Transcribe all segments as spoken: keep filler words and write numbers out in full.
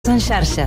En xarxa.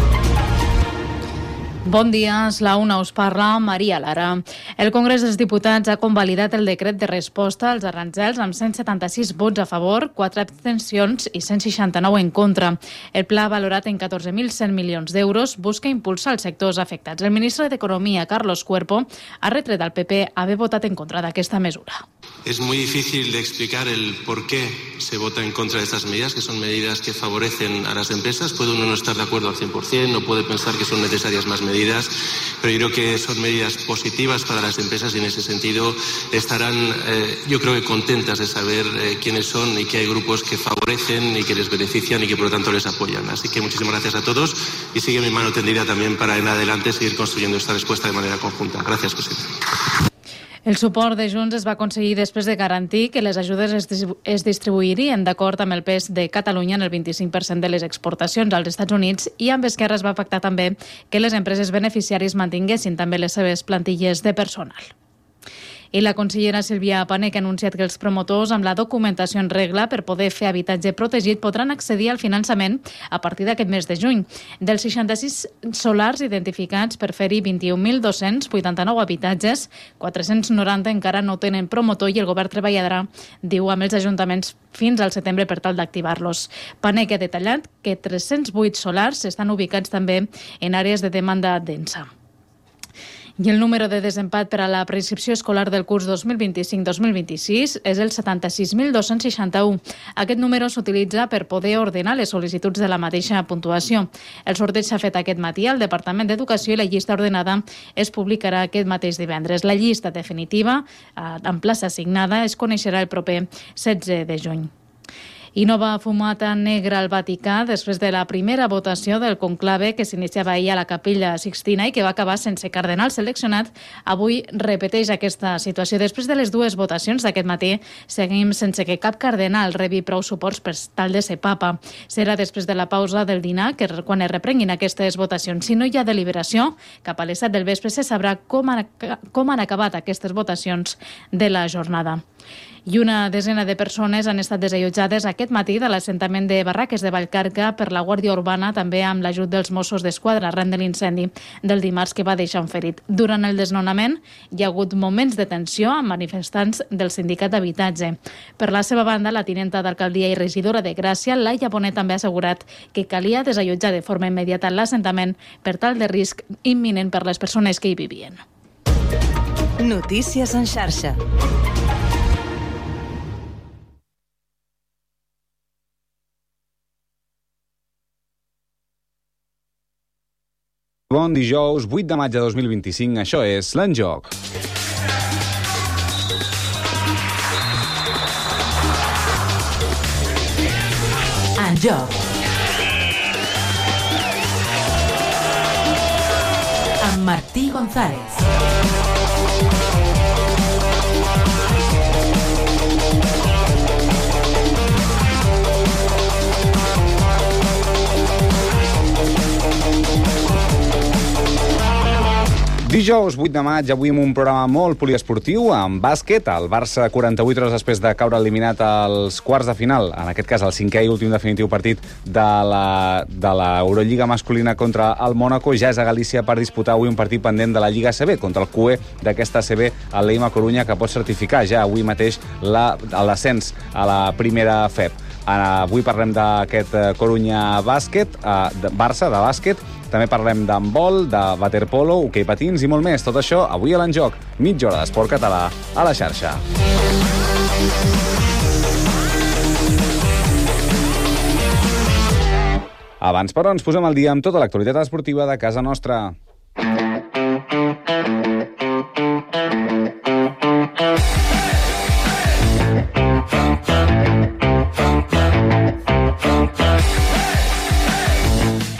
Bon dia, és la una, us parla Maria Lara. El Congrés dels Diputats ha convalidat el decret de resposta als arranjals amb cent setanta-sis vots a favor, quatre abstencions i cent seixanta-nou en contra. El pla, valorat en catorze mil cent milions d'euros, busca impulsar els sectors afectats. El ministre d'Economia, Carlos Cuerpo, ha retret al P P haver votat en contra d'aquesta mesura. Es muy difícil de explicar el por qué se vota en contra de estas medidas, que son medidas que favorecen a las empresas. Puede uno no estar de acuerdo al cien por ciento, no puede pensar que son necesarias más medidas. medidas, pero yo creo que son medidas positivas para las empresas y en ese sentido estarán, eh, yo creo que contentas de saber eh, quiénes son y que hay grupos que favorecen y que les benefician y que por lo tanto les apoyan. Así que muchísimas gracias a todos y sigue mi mano tendida también para en adelante seguir construyendo esta respuesta de manera conjunta. Gracias, presidente. El suport de Junts es va aconseguir després de garantir que les ajudes es, es distribuirien d'acord amb el pes de Catalunya en el vint-i-cinc per cent de les exportacions als Estats Units, i amb Esquerra es va pactar també que les empreses beneficiàries mantinguessin també les seves plantilles de personal. I la consellera Sílvia Panek ha anunciat que els promotors, amb la documentació en regla per poder fer habitatge protegit, podran accedir al finançament a partir d'aquest mes de juny. Dels seixanta-sis solars identificats per fer-hi vint-i-un mil dos-cents vuitanta-nou habitatges, quatre-cents noranta encara no tenen promotor i el govern treballarà, diu, amb els ajuntaments fins al setembre per tal d'activar-los. Panek ha detallat que tres-cents vuit solars estan ubicats també en àrees de demanda densa. I el número de desempat per a la preinscripció escolar del curs dos mil vint-i-cinc dos mil vint-i-sis és el setanta-sis mil dos-cents seixanta-u. Aquest número s'utilitza per poder ordenar les sol·licituds de la mateixa puntuació. El sorteig s'ha fet aquest matí al Departament d'Educació i la llista ordenada es publicarà aquest mateix divendres. La llista definitiva, en plaça assignada, es coneixerà el proper setze de juny. I nova fumata negra al Vaticà després de la primera votació del conclave que s'iniciava ahir a la Capella Sixtina i que va acabar sense cardenal seleccionat. Avui repeteix aquesta situació. Després de les dues votacions d'aquest matí, seguim sense que cap cardenal rebi prou suports per tal de ser papa. Serà després de la pausa del dinar que quan es reprenguin aquestes votacions. Si no hi ha deliberació, cap a les set del vespre se sabrà com han, com han acabat aquestes votacions de la jornada. I una desena de persones han estat desallotjades aquest matí de l'assentament de Barraques de Vallcarca per la Guàrdia Urbana, també amb l'ajut dels Mossos d'Esquadra arran de l'incendi del dimarts que va deixar un ferit. Durant el desnonament hi ha hagut moments de tensió amb manifestants del sindicat d'habitatge. Per la seva banda, la tinenta d'alcaldia i regidora de Gràcia, Laia Bonet, també ha assegurat que calia desallotjar de forma immediata l'assentament per tal de risc imminent per les persones que hi vivien. Notícies en xarxa. Bon dijous, vuit de maig de dos mil vint-i-cinc, això és l'En Joc. En Joc. Amb Martí González. Dijous vuit de maig, avui amb un programa molt poliesportiu, amb bàsquet. El Barça, quaranta-vuit hores després de caure eliminat als quarts de final, en aquest cas el cinquè i últim definitiu partit de la, de l'Eurolliga masculina contra el Mónaco, ja és a Galícia per disputar avui un partit pendent de la Lliga A C B contra el Q E d'aquesta A C B, el Leima Corunya, que pot certificar ja avui mateix l'ascens a la primera F E B. Avui parlem d'aquest Corunya bàsquet, de Barça, de bàsquet. També parlem d'handbol, de waterpolo, hoquei patins i molt més. Tot això avui a l'En Joc, mitja hora d'esport català a la xarxa. Abans, però, ens posem al dia amb tota l'actualitat esportiva de casa nostra.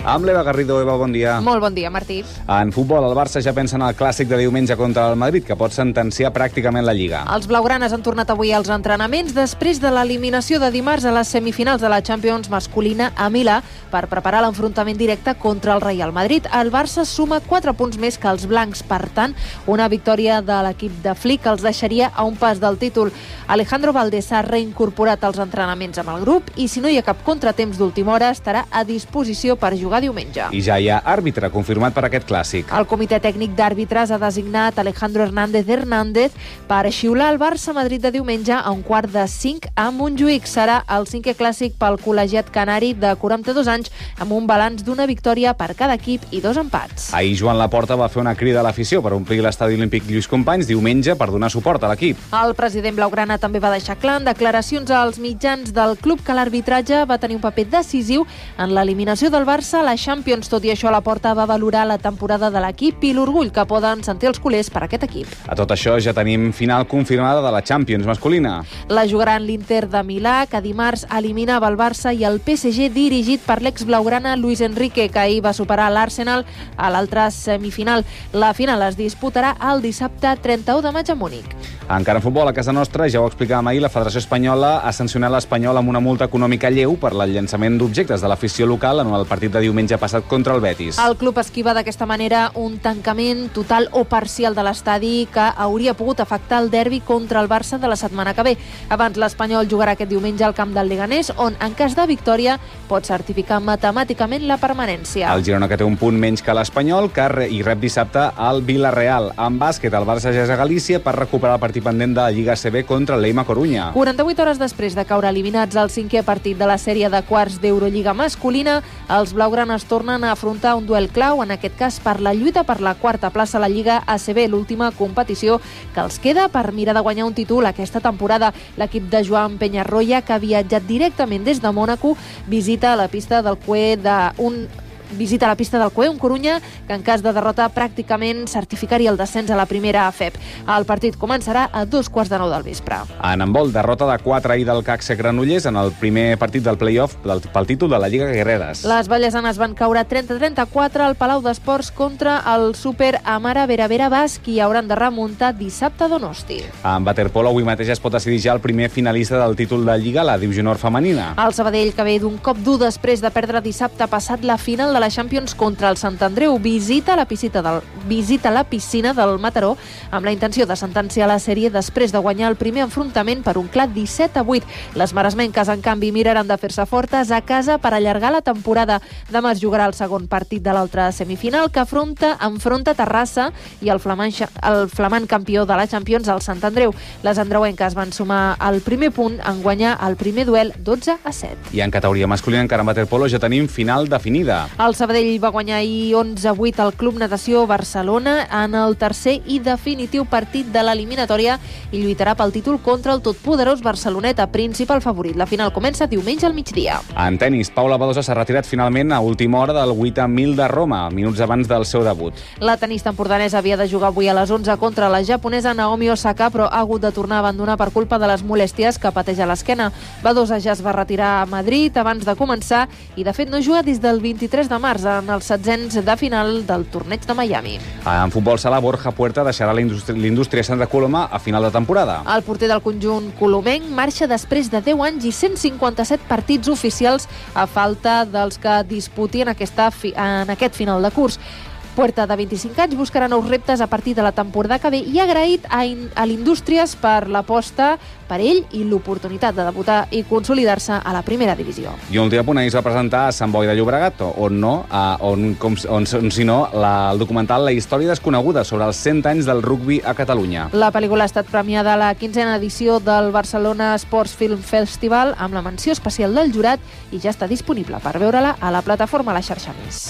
Amb l'Eva Garrido. Eva, bon dia. Molt bon dia, Martí. En futbol, el Barça ja pensa en el clàssic de diumenge contra el Madrid, que pot sentenciar pràcticament la Lliga. Els blaugranes han tornat avui als entrenaments després de l'eliminació de dimarts a les semifinals de la Champions masculina a Milà per preparar l'enfrontament directe contra el Real Madrid. El Barça suma quatre punts més que els blancs, per tant, una victòria de l'equip de Flick els deixaria a un pas del títol. Alejandro Valdés s'ha reincorporat als entrenaments amb el grup i, si no hi ha cap contratemps d'última hora, estarà a disposició per jugar diumenge. I ja hi ha àrbitre confirmat per aquest clàssic. El comitè tècnic d'àrbitres ha designat Alejandro Hernández Hernández per xiular el Barça-Madrid de diumenge a un quart de cinc a Montjuïc. Serà el cinquè clàssic pel col·legiat canari de quaranta-dos anys, amb un balanç d'una victòria per cada equip i dos empats. Ahir Joan Laporta va fer una crida a l'afició per omplir l'estadi olímpic Lluís Companys diumenge per donar suport a l'equip. El president blaugrana també va deixar clar en declaracions als mitjans del club que l'arbitratge va tenir un paper decisiu en l'eliminació del Barça a la Champions. Tot i això, Laporta va valorar la temporada de l'equip i l'orgull que poden sentir els culers per aquest equip. A tot això ja tenim final confirmada de la Champions masculina. La jugaran l'Inter de Milà, que dimarts eliminava el Barça, i el P S G dirigit per l'ex-blaugrana Luis Enrique, que ahir va superar l'Arsenal a l'altra semifinal. La final es disputarà el dissabte trenta-u de maig a Múnich. Encara en futbol, a casa nostra, ja ho explicàvem ahir, la Federació Espanyola ha sancionat l'Espanyol amb una multa econòmica lleu per el llançament d'objectes de l'afició local en el partit de diumenge passat contra el Betis. El club esquiva d'aquesta manera un tancament total o parcial de l'estadi que hauria pogut afectar el derbi contra el Barça de la setmana que ve. Abans, l'Espanyol jugarà aquest diumenge al camp del Leganés, on, en cas de victòria, pot certificar matemàticament la permanència. El Girona, que té un punt menys que l'Espanyol, que re i rep dissabte al Villarreal. En bàsquet, el Barça ja és a Galícia per recuperar el partit pendent de la Lliga A C B contra l'Eima Corunya. quaranta-vuit hores després de caure eliminats al cinquè partit de la sèrie de quarts d'Eurolliga masculina, els blaugranes tornen a afrontar un duel clau, en aquest cas per la lluita per la quarta plaça a la Lliga A C B, l'última competició que els queda per mirar de guanyar un títol aquesta temporada. L'equip de Joan Peñarroya, que ha viatjat directament des de Mònaco, visita la pista del Cue d'un visita la pista del Cue, un Corunya que en cas de derrota pràcticament certificaria el descens a la primera A F E P. El partit començarà a dos quarts de nou del vespre. En handbol, derrota de quatre ahir del C A C Granollers en el primer partit del play-off pel títol de la Lliga Guerreres. Les vallesanes van caure trenta a trenta-quatre al Palau d'Esports contra el Súper Amara Vera Vera Basc i hauran de remuntar dissabte a Donosti. En waterpolo, avui mateix es pot decidir ja el primer finalista del títol de Lliga, la Divisió Nord femenina. El Sabadell, que ve d'un cop dur després de perdre dissabte passat la final de la Champions contra el Sant Andreu, visita la piscina del, visita la piscina del Mataró amb la intenció de sentenciar la sèrie després de guanyar el primer enfrontament per un clar disset a vuit. Les maresmenques, en canvi, miraran de fer-se fortes a casa per allargar la temporada. Demà es jugarà el segon partit de l'altra semifinal, que afronta, enfronta Terrassa i el flamant, el flamant campió de la Champions, el Sant Andreu. Les andreuenques van sumar el primer punt en guanyar el primer duel dotze a set. I en categoria masculina, encara en waterpolo, ja tenim final definida. El Sabadell va guanyar ahir onze a vuit al Club Natació Barcelona en el tercer i definitiu partit de l'eliminatòria i lluitarà pel títol contra el totpoderós Barceloneta, principal favorit. La final comença diumenge al migdia. En tenis, Paula Badosa s'ha retirat finalment a última hora del vuit a mil de Roma, minuts abans del seu debut. La tenista empordanesa havia de jugar avui a les onze contra la japonesa Naomi Osaka, però ha hagut de tornar a abandonar per culpa de les molèsties que pateix a l'esquena. Badosa ja es va retirar a Madrid abans de començar i, de fet, no juga des del vint-i-tres de març en els setzents de final del torneig de Miami. En futbol sala, Borja Puerta deixarà l'Indústria Santa Coloma a final de temporada. El porter del conjunt colomenc marxa després de deu anys i cent cinquanta-set partits oficials a falta dels que disputien aquesta fi- en aquest final de curs. Puerta, de vint-i-cinc anys, buscarà nous reptes a partir de la temporada que ve i ha agraït a, in, a l'Indústries per l'aposta per ell i l'oportunitat de debutar i consolidar-se a la primera divisió. I un últim punt, ahir es va presentar a Sant Boi de Llobregat, on no, a, on, com, on, on si no, la, el documental La història desconeguda sobre els cent anys del rugbi a Catalunya. La pel·lícula ha estat premiada a la quinzena edició del Barcelona Sports Film Festival amb la menció especial del jurat i ja està disponible per veure-la a la plataforma La Xarxa Més.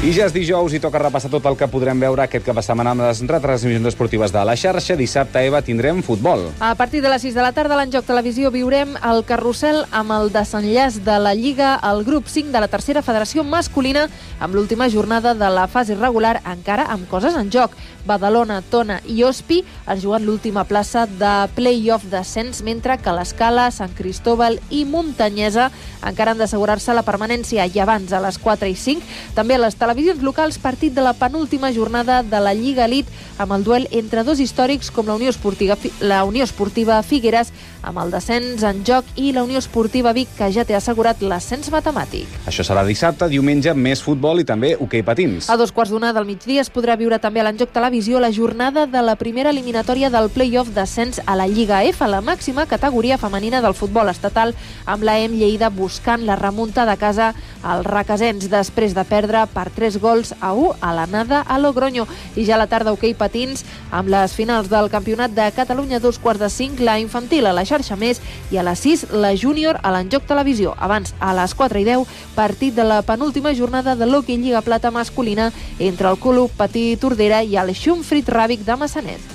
I ja és dijous i toca repassar tot el que podrem veure aquest cap de setmana amb les retransmissions esportives de la xarxa. Dissabte, Eva, tindrem futbol. A partir de les sis de la tarda, a l'Enjoc Televisió viurem el carrusel amb el desenllaç de la Lliga al grup cinc de la tercera federació masculina amb l'última jornada de la fase regular, encara amb coses en joc. Badalona, Tona i Ospi es juguen l'última plaça de play-off d'ascens, mentre que l'Escala, Sant Cristóbal i Muntanyesa encara han d'assegurar-se la permanència, i abans a les quatre i cinc també a les televisions locals partit de la penúltima jornada de la Lliga Elite amb el duel entre dos històrics com la Unió Esportiva, la Unió Esportiva Figueres amb el descens en joc i la Unió Esportiva Vic, que ja té assegurat l'ascens matemàtic. Això serà dissabte, diumenge més futbol i també hoquei patins. A dos quarts d'una del migdia es podrà viure també a l'Enjoc Televisió la jornada de la primera eliminatòria del play-off d'ascens a la Lliga F, la màxima categoria femenina del futbol estatal, amb la E M Lleida buscant la remunta de casa als requesens després de perdre per tres gols a u a l'anada a Logroño. I ja a la tarda hoquei patins amb les finals del Campionat de Catalunya, dos quarts de cinc la infantil a la xarxa Més i a les sis la júnior a l'Enjoc Televisió. Abans, a les quatre i deu, partit de la penúltima jornada de l'hoquei Lliga Plata masculina entre el Club Patí Tordera i el Xumfrit Ràbic de Massanet.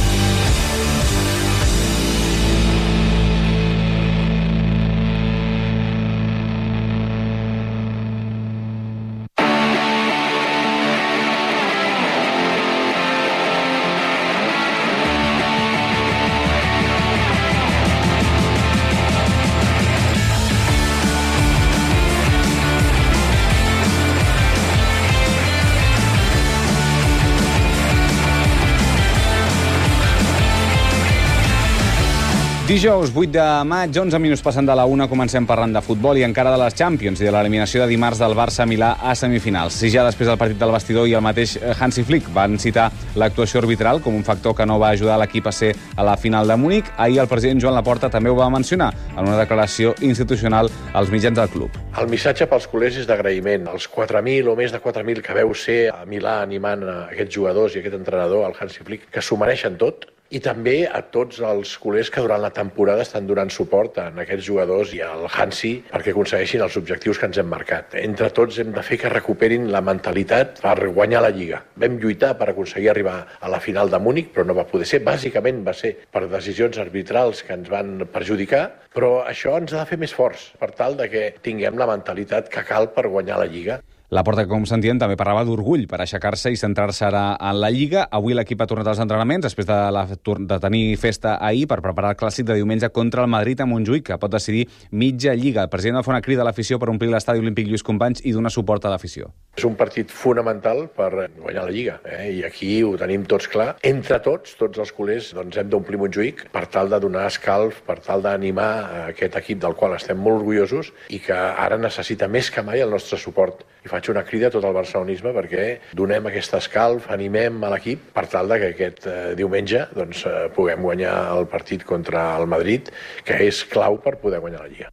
Dijous, vuit de maig, onze minuts passant de la una, comencem parlant de futbol i encara de les Champions i de l'eliminació de dimarts del Barça-Milà a semifinals. Si ja després del partit del vestidor i el mateix Hansi Flick van citar l'actuació arbitral com un factor que no va ajudar l'equip a ser a la final de Múnich, ahir el president Joan Laporta també ho va mencionar en una declaració institucional als mitjans del club. El missatge pels culers és d'agraïment. Els quatre mil o més de quatre mil que veu ser a Milà animant a aquests jugadors i aquest entrenador, el Hansi Flick, que s'ho mereixen tot, i també a tots els culers que durant la temporada estan donant suport a aquests jugadors i al Hansi perquè aconsegueixin els objectius que ens hem marcat. Entre tots hem de fer que recuperin la mentalitat per guanyar la Lliga. Vam lluitar per aconseguir arribar a la final de Múnich, però no va poder ser. Bàsicament va ser per decisions arbitrals que ens van perjudicar, però això ens ha de fer més forts per tal de que tinguem la mentalitat que cal per guanyar la Lliga. Laporta, que com sentíem, també parlava d'orgull per aixecar-se i centrar-se ara en la Lliga. Avui l'equip ha tornat als entrenaments després de, la, de tenir festa ahir per preparar el clàssic de diumenge contra el Madrid a Montjuïc, que pot decidir mitja Lliga. El president va fer una crida a l'afició per omplir l'estadi olímpic Lluís Companys i donar suport a l'afició. És un partit fonamental per guanyar la Lliga, eh? I aquí ho tenim tots clar. Entre tots, tots els culers, doncs hem d'omplir Montjuïc per tal de donar escalf, per tal d'animar aquest equip del qual estem molt orgullosos i que ara necessita més que mai el nostre suport. I faig una crida a tot el barcelonisme perquè donem aquest escalf, animem a l'equip per tal de que aquest eh, diumenge doncs, eh, puguem guanyar el partit contra el Madrid, que és clau per poder guanyar la Lliga.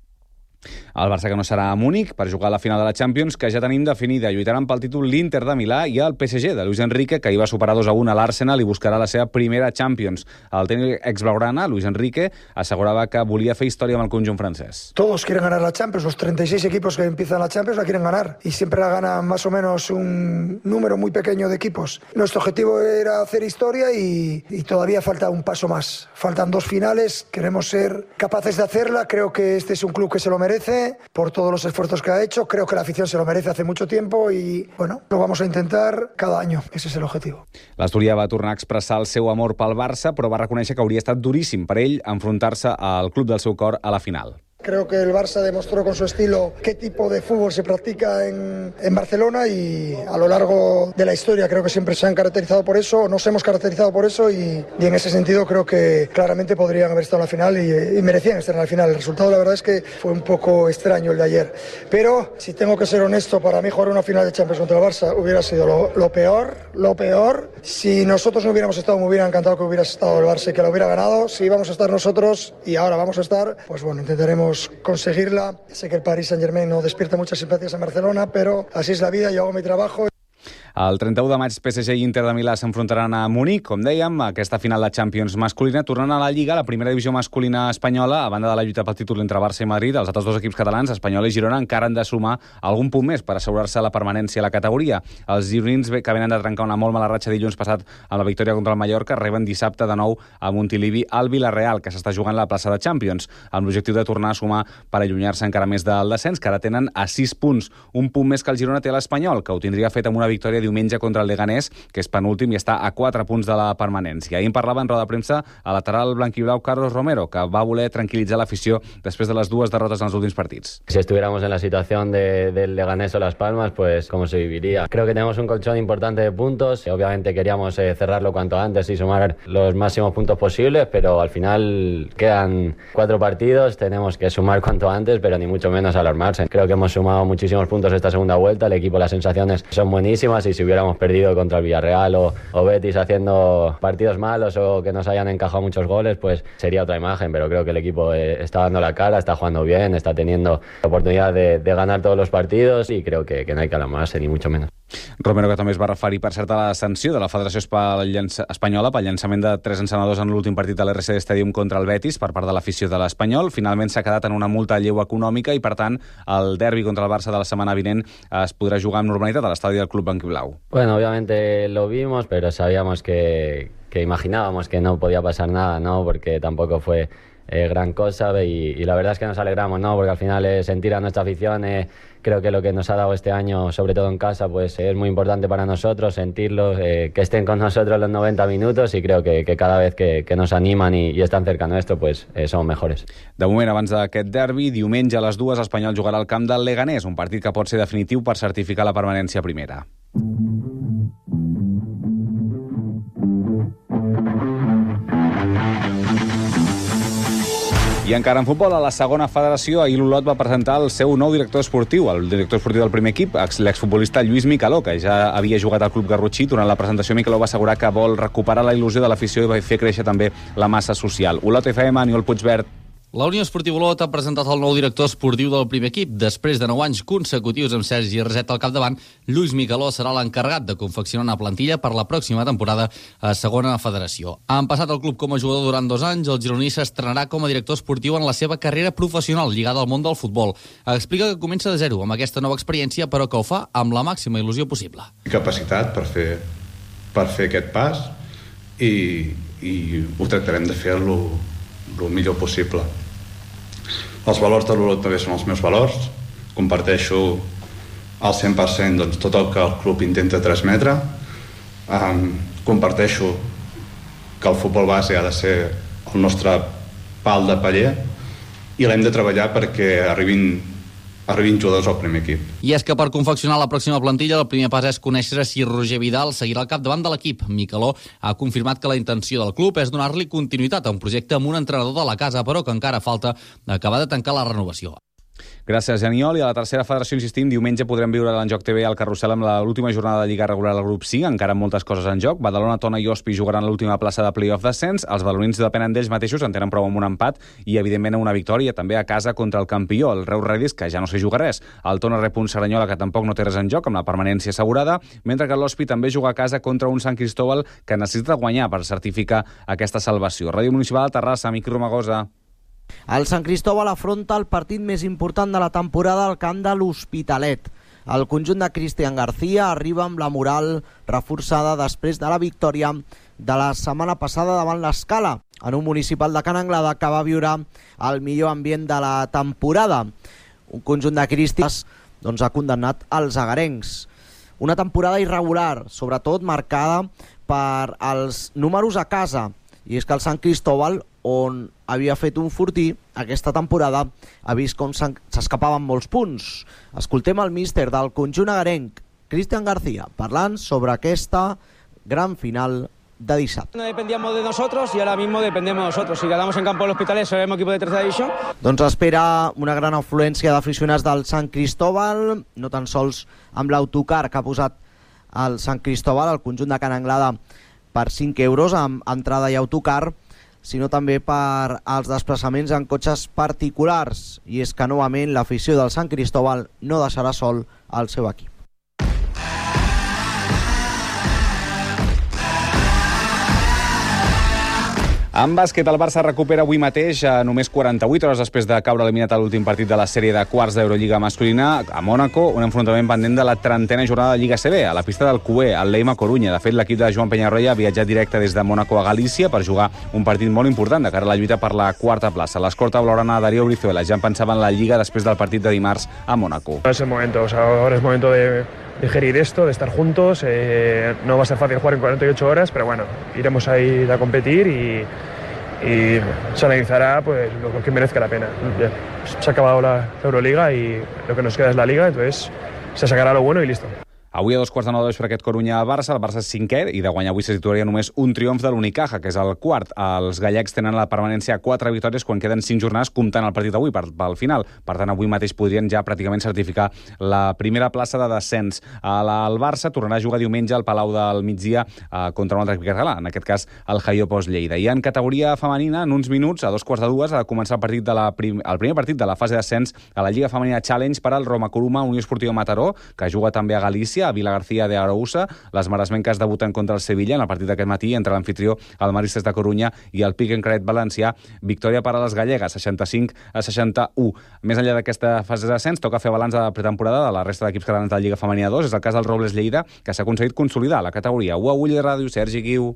El Barça, que no serà a Múnich per jugar a la final de la Champions, que ja tenim definida. Lluitaran pel títol l'Inter de Milà i el P S G de Luis Enrique, que hi va superar dos a un a l'Arsenal i buscarà la seva primera Champions. El tècnic exblaugrana, Luis Enrique, assegurava que volia fer història amb el conjunt francès. Todos quieren ganar la Champions, los treinta y seis equipos que empiezan la Champions la quieren ganar y siempre la ganan más o menos un número muy pequeño de equipos. Nuestro objetivo era hacer historia y, y todavía falta un paso más. Faltan dos finales, queremos ser capaces de hacerla. Creo que este es un club que se lo merece por todos los esfuerzos que ha hecho. Creo que la afición se lo merece hace mucho tiempo y, bueno, lo vamos a intentar cada año. Ese es el objetivo. L'Asturià va tornar a expressar el seu amor pel Barça, però va reconèixer que hauria estat duríssim per ell enfrontar-se al club del seu cor a la final. Creo que el Barça demostró con su estilo qué tipo de fútbol se practica en, en Barcelona y a lo largo de la historia creo que siempre se han caracterizado por eso, nos hemos caracterizado por eso y, y en ese sentido creo que claramente podrían haber estado en la final y, y merecían estar en la final. El resultado la verdad es que fue un poco extraño el de ayer, pero si tengo que ser honesto, para mí jugar una final de Champions contra el Barça hubiera sido lo, lo peor, lo peor. Si nosotros no hubiéramos estado, me hubiera encantado que hubiera estado el Barça y que lo hubiera ganado. Si íbamos a estar nosotros y ahora vamos a estar, pues bueno, intentaremos conseguirla. Sé que el Paris Saint-Germain no despierta muchas simpatías en Barcelona, pero así es la vida, yo hago mi trabajo. El trenta-u de maig, P S G i Inter de Milà s'enfrontaran a Munic, com dèiem, aquesta final de Champions masculina, tornant a la Lliga, la primera divisió masculina espanyola, a banda de la lluita pel títol entre Barça i Madrid, els altres dos equips catalans, Espanyol i Girona, encara han de sumar algun punt més per assegurar-se la permanència a la categoria. Els gironins, que venen de trencar una molt mala ratxa dilluns passat amb la victòria contra el Mallorca, reben dissabte de nou a Montilivi al Villarreal, que s'està jugant la plaça de Champions, amb l'objectiu de tornar a sumar per allunyar-se encara més del descens, que ara tenen a sis punts, un punt més que el Girona té l'Espanyol, que ho tindria fet amb una victòria diumenge contra el Leganés, que és penúltim i està a quatre punts de la permanència. Ahir en parlava en roda de premsa a lateral blanquiblau Carlos Romero, que va voler tranquil·litzar l'afició després de les dues derrotes en els últims partits. Si estuviéramos en la situación de, del Leganés o Las Palmas, pues cómo se viviría. Creo que tenemos un colchón importante de puntos. Obviamente queríamos eh, cerrarlo cuanto antes y sumar los máximos puntos posibles, pero al final quedan cuatro partidos, tenemos que sumar cuanto antes, pero ni mucho menos alarmarse. Creo que hemos sumado muchísimos puntos esta segunda vuelta, el equipo, las sensaciones son buenísimas, y si hubiéramos perdido contra el Villarreal o, o Betis haciendo partidos malos o que nos hayan encajado muchos goles, pues sería otra imagen, pero creo que el equipo eh, está dando la cara, está jugando bien, está teniendo la oportunidad de, de ganar todos los partidos, y creo que, que no hay que alarmarse, ni mucho menos. Romero, que també es va referir, per cert, a la sanció de la Federació Espanyola pel llançament de tres encenedors en l'últim partit de l'R C D Stadium contra el Betis per part de l'afició de l'Espanyol. Finalment s'ha quedat en una multa lleu econòmica i, per tant, el derbi contra el Barça de la setmana vinent es podrà jugar amb normalitat a l'estadi del Club Blanquiblau. Bueno, obviamente lo vimos, pero sabíamos que, que imaginábamos que no podía pasar nada, ¿no? Porque tampoco fue eh, gran cosa, y, y la verdad es que nos alegramos, ¿no? Porque al final eh, sentir a nuestra afición, eh, creo que lo que nos ha dado este año, sobre todo en casa, pues es muy importante para nosotros, sentirlos, eh, que estén con nosotros los noventa minutos, y creo que, que cada vez que, que nos animan y, y estan cerca nuestro, pues eh, somos mejores. De moment, abans d'aquest derbi, diumenge a les dues, l'Espanyol jugarà al camp del Leganés, un partit que pot ser definitiu per certificar la permanència a primera. I encara en futbol, a la segona federació, ahir l'Olot va presentar el seu nou director esportiu, el director esportiu del primer equip, l'exfutbolista Lluís Micaló, que ja havia jugat al Club Garrotxí. Durant la presentació, Micaló va assegurar que vol recuperar la il·lusió de l'afició i va fer créixer també la massa social. Olot F M, Aniol Puigverd. La Unió Esportiva Olot ha presentat el nou director esportiu del primer equip. Després de nou anys consecutius amb Sergi Reset al capdavant, Lluís Micaló serà l'encarregat de confeccionar una plantilla per la pròxima temporada a segona federació. Ha passat el club com a jugador durant dos anys, el gironí s'estrenarà com a director esportiu en la seva carrera professional lligada al món del futbol. Explica que comença de zero amb aquesta nova experiència, però que ho fa amb la màxima il·lusió possible. Capacitat per fer, per fer aquest pas, i, i ho tractarem de fer el millor possible. Els valors de l'Olot també són els meus valors. Comparteixo al cent per cent doncs, tot el que el club intenta transmetre. Um, comparteixo que el futbol base ha de ser el nostre pal de paller, i l'hem de treballar perquè arribin, arribin jugadors al primer equip. I és que per confeccionar la pròxima plantilla, el primer pas és conèixer si Roger Vidal seguirà al capdavant de l'equip. Micaló ha confirmat que la intenció del club és donar-li continuïtat a un projecte amb un entrenador de la casa, però que encara falta acabar de tancar la renovació. Gràcies, Aniol. I a la tercera federació, insistim, diumenge podrem viure l'Enjoc T V al Carrusel amb l'última jornada de Lliga regular al grup cinc, encara amb moltes coses en joc. Badalona, Tona i Ospi jugaran l'última plaça de play-off d'ascens. Els badalonins depenen d'ells mateixos, en tenen prou amb un empat i, evidentment, una victòria també a casa contra el campió, el Reus Redis, que ja no s'hi juga res. El Tona rep un Saranyola, que tampoc no té res en joc, amb la permanència assegurada, mentre que l'Ospi també juga a casa contra un Sant Cristóbal que necessita guanyar per certificar aquesta salvació. Ràdio Municipal de Terrassa, Miqui Romagosa. El Sant Cristóbal afronta el partit més important de la temporada al camp de l'Hospitalet. El conjunt de Cristian García arriba amb la moral reforçada després de la victòria de la setmana passada davant l'Escala, en un municipal de Can Anglada que va viure el millor ambient de la temporada. Un conjunt de cristians doncs, ha condemnat els agarencs. Una temporada irregular, sobretot marcada per els números a casa. I és que el Sant Cristóbal, on havia fet un fortí, aquesta temporada ha vist com s'escapaven molts punts. Escoltem el míster del conjunt agarenc, Cristian García, parlant sobre aquesta gran final de dissabte. No dependíamos de nosotros y ahora mismo dependemos de nosotros. Si quedamos en campo del Hospitalet, seremos equipo de tercera división. Doncs espera una gran afluència d'aficionats del Sant Cristóbal, no tan sols amb l'autocar que ha posat el Sant Cristóbal, el conjunt de Can Anglada, per cinc euros amb entrada i autocar, sinó també per als desplaçaments en cotxes particulars. I és que, novament, l'afició del Sant Cristóbal no deixarà sol el seu equip. En bàsquet, el Barça recupera avui mateix, a només quaranta-vuit hores després de caure eliminat a l'últim partit de la sèrie de quarts d'Eurolliga masculina, a Mònaco, un enfrontament pendent de la trentena jornada de Lliga C B, a la pista del Cué, al Leima Corunya. De fet, l'equip de Joan Peñarroya ha viatjat directe des de Mònaco a Galícia per jugar un partit molt important de cara a la lluita per la quarta plaça. L'escorta blaugrana Darío Brizuela ja en pensava en la Lliga després del partit de dimarts a Mònaco. Es el momento, o sea, ahora es momento de digerir esto, de estar juntos. Eh, no va a ser fácil jugar en cuarenta y ocho horas, pero bueno, iremos ahí a competir y, y se analizará pues lo que merezca la pena. Se ha acabado la Euroliga y lo que nos queda es la Liga, entonces se sacará lo bueno y listo. Avui a dos quarts de nou per aquest Corunya-Barça, el Barça és cinquè i de guanyar avui se situaria només un triomf de l'Unicaja, que és el quart. Els gallecs tenen la permanència a quatre victòries quan queden cinc jornades comptant el partit d'avui per, pel final. Per tant, avui mateix podrien ja pràcticament certificar la primera plaça de descens. El Barça tornarà a jugar diumenge al Palau del Migdia eh, contra un altre equip català, en aquest cas el Jaio Post-Lleida. I en categoria femenina, en uns minuts, a dos quarts de dues, ha de començar el, partit de la prim... el primer partit de la fase d'ascens a la Lliga Femenina Challenge per al Roma Coruma Unió Esportiva Mataró, que juga també a Galícia, a Vila García de Arousa. Les maresmenques debuten contra el Sevilla en el partit d'aquest matí entre l'anfitrió, el Maristes de Corunya, i el Pic Encret valencià. Victòria per a les gallegues, seixanta-cinc a seixanta-u. Més enllà d'aquesta fase d'ascens, toca fer balanç de pretemporada de la resta d'equips catalans de la Lliga Femenina dos. És el cas del Robles Lleida, que s'ha aconseguit consolidar la categoria. U a Ull de Ràdio, Sergi Guiu.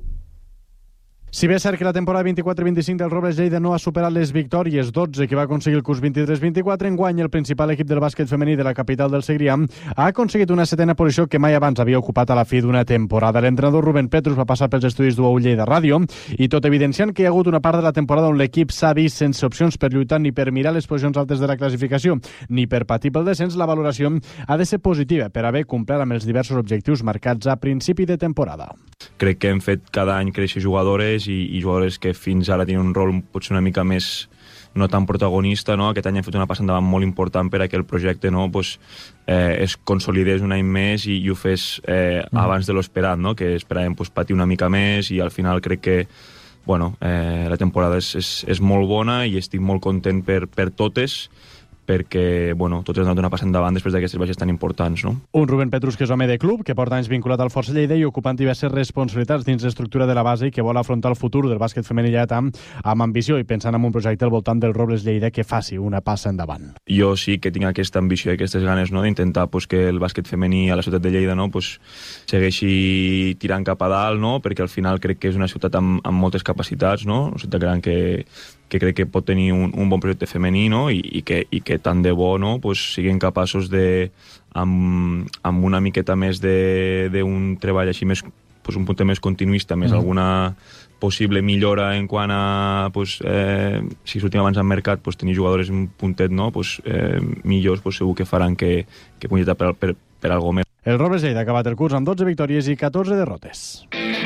Si bé és cert que la temporada vint-i-quatre vint-i-cinc del Robles Lleida no ha superat les victòries, dotze que va aconseguir el curs vint-i-tres vint-i-quatre, enguany el principal equip del bàsquet femení de la capital del Segrià ha aconseguit una setena posició que mai abans havia ocupat a la fi d'una temporada. L'entrenador Rubén Petrus va passar pels estudis d'U A U Lleida Ràdio i tot evidenciant que hi ha hagut una part de la temporada on l'equip s'ha vist sense opcions per lluitar ni per mirar les posicions altes de la classificació ni per patir pel descens. La valoració ha de ser positiva per haver complert amb els diversos objectius marcats a principi de temporada. Crec que hem fet cada any créixer jugadores i, i jugadores que fins ara tenen un rol potser una mica més no tan protagonista, no? Aquest any hem fet una passa endavant molt important per a que el projecte, no, pues, eh, es consolidés un any més i, i ho fes eh, mm. abans de l'esperat, no? Que esperàvem pues, patir una mica més i al final crec que bueno, eh, la temporada és, és, és molt bona i estic molt content per, per totes, perquè bueno, tots han donat una passa endavant després d'aquestes baixes tan importants. No? Un Rubén Petrus que és home de club, que porta anys vinculat al Força Lleida i ocupant diverses responsabilitats dins l'estructura de la base i que vol afrontar el futur del bàsquet femení lleidatà amb ambició i pensant en un projecte al voltant del Robles Lleida que faci una passa endavant. Jo sí que tinc aquesta ambició i aquestes ganes, no, d'intentar pues, que el bàsquet femení a la ciutat de Lleida, no, pues, segueixi tirant cap a dalt, no, perquè al final crec que és una ciutat amb, amb moltes capacitats, no? Una ciutat gran que que crec que pot tenir un, un bon projecte femení, no? I, i, que, i que tant de bo, no? Pues siguin capaços de, amb, amb una miqueta més d'un treball així més, pues un punt més continuista, més mm. alguna possible millora en quant a pues, eh, si sortim abans al mercat, pues, tenir jugadores un puntet, no? Pues, eh, millors, pues, segur que faran que, que pugui per, per, per algo més. El Robles Lleida ha acabat el curs amb dotze victòries i catorze derrotes.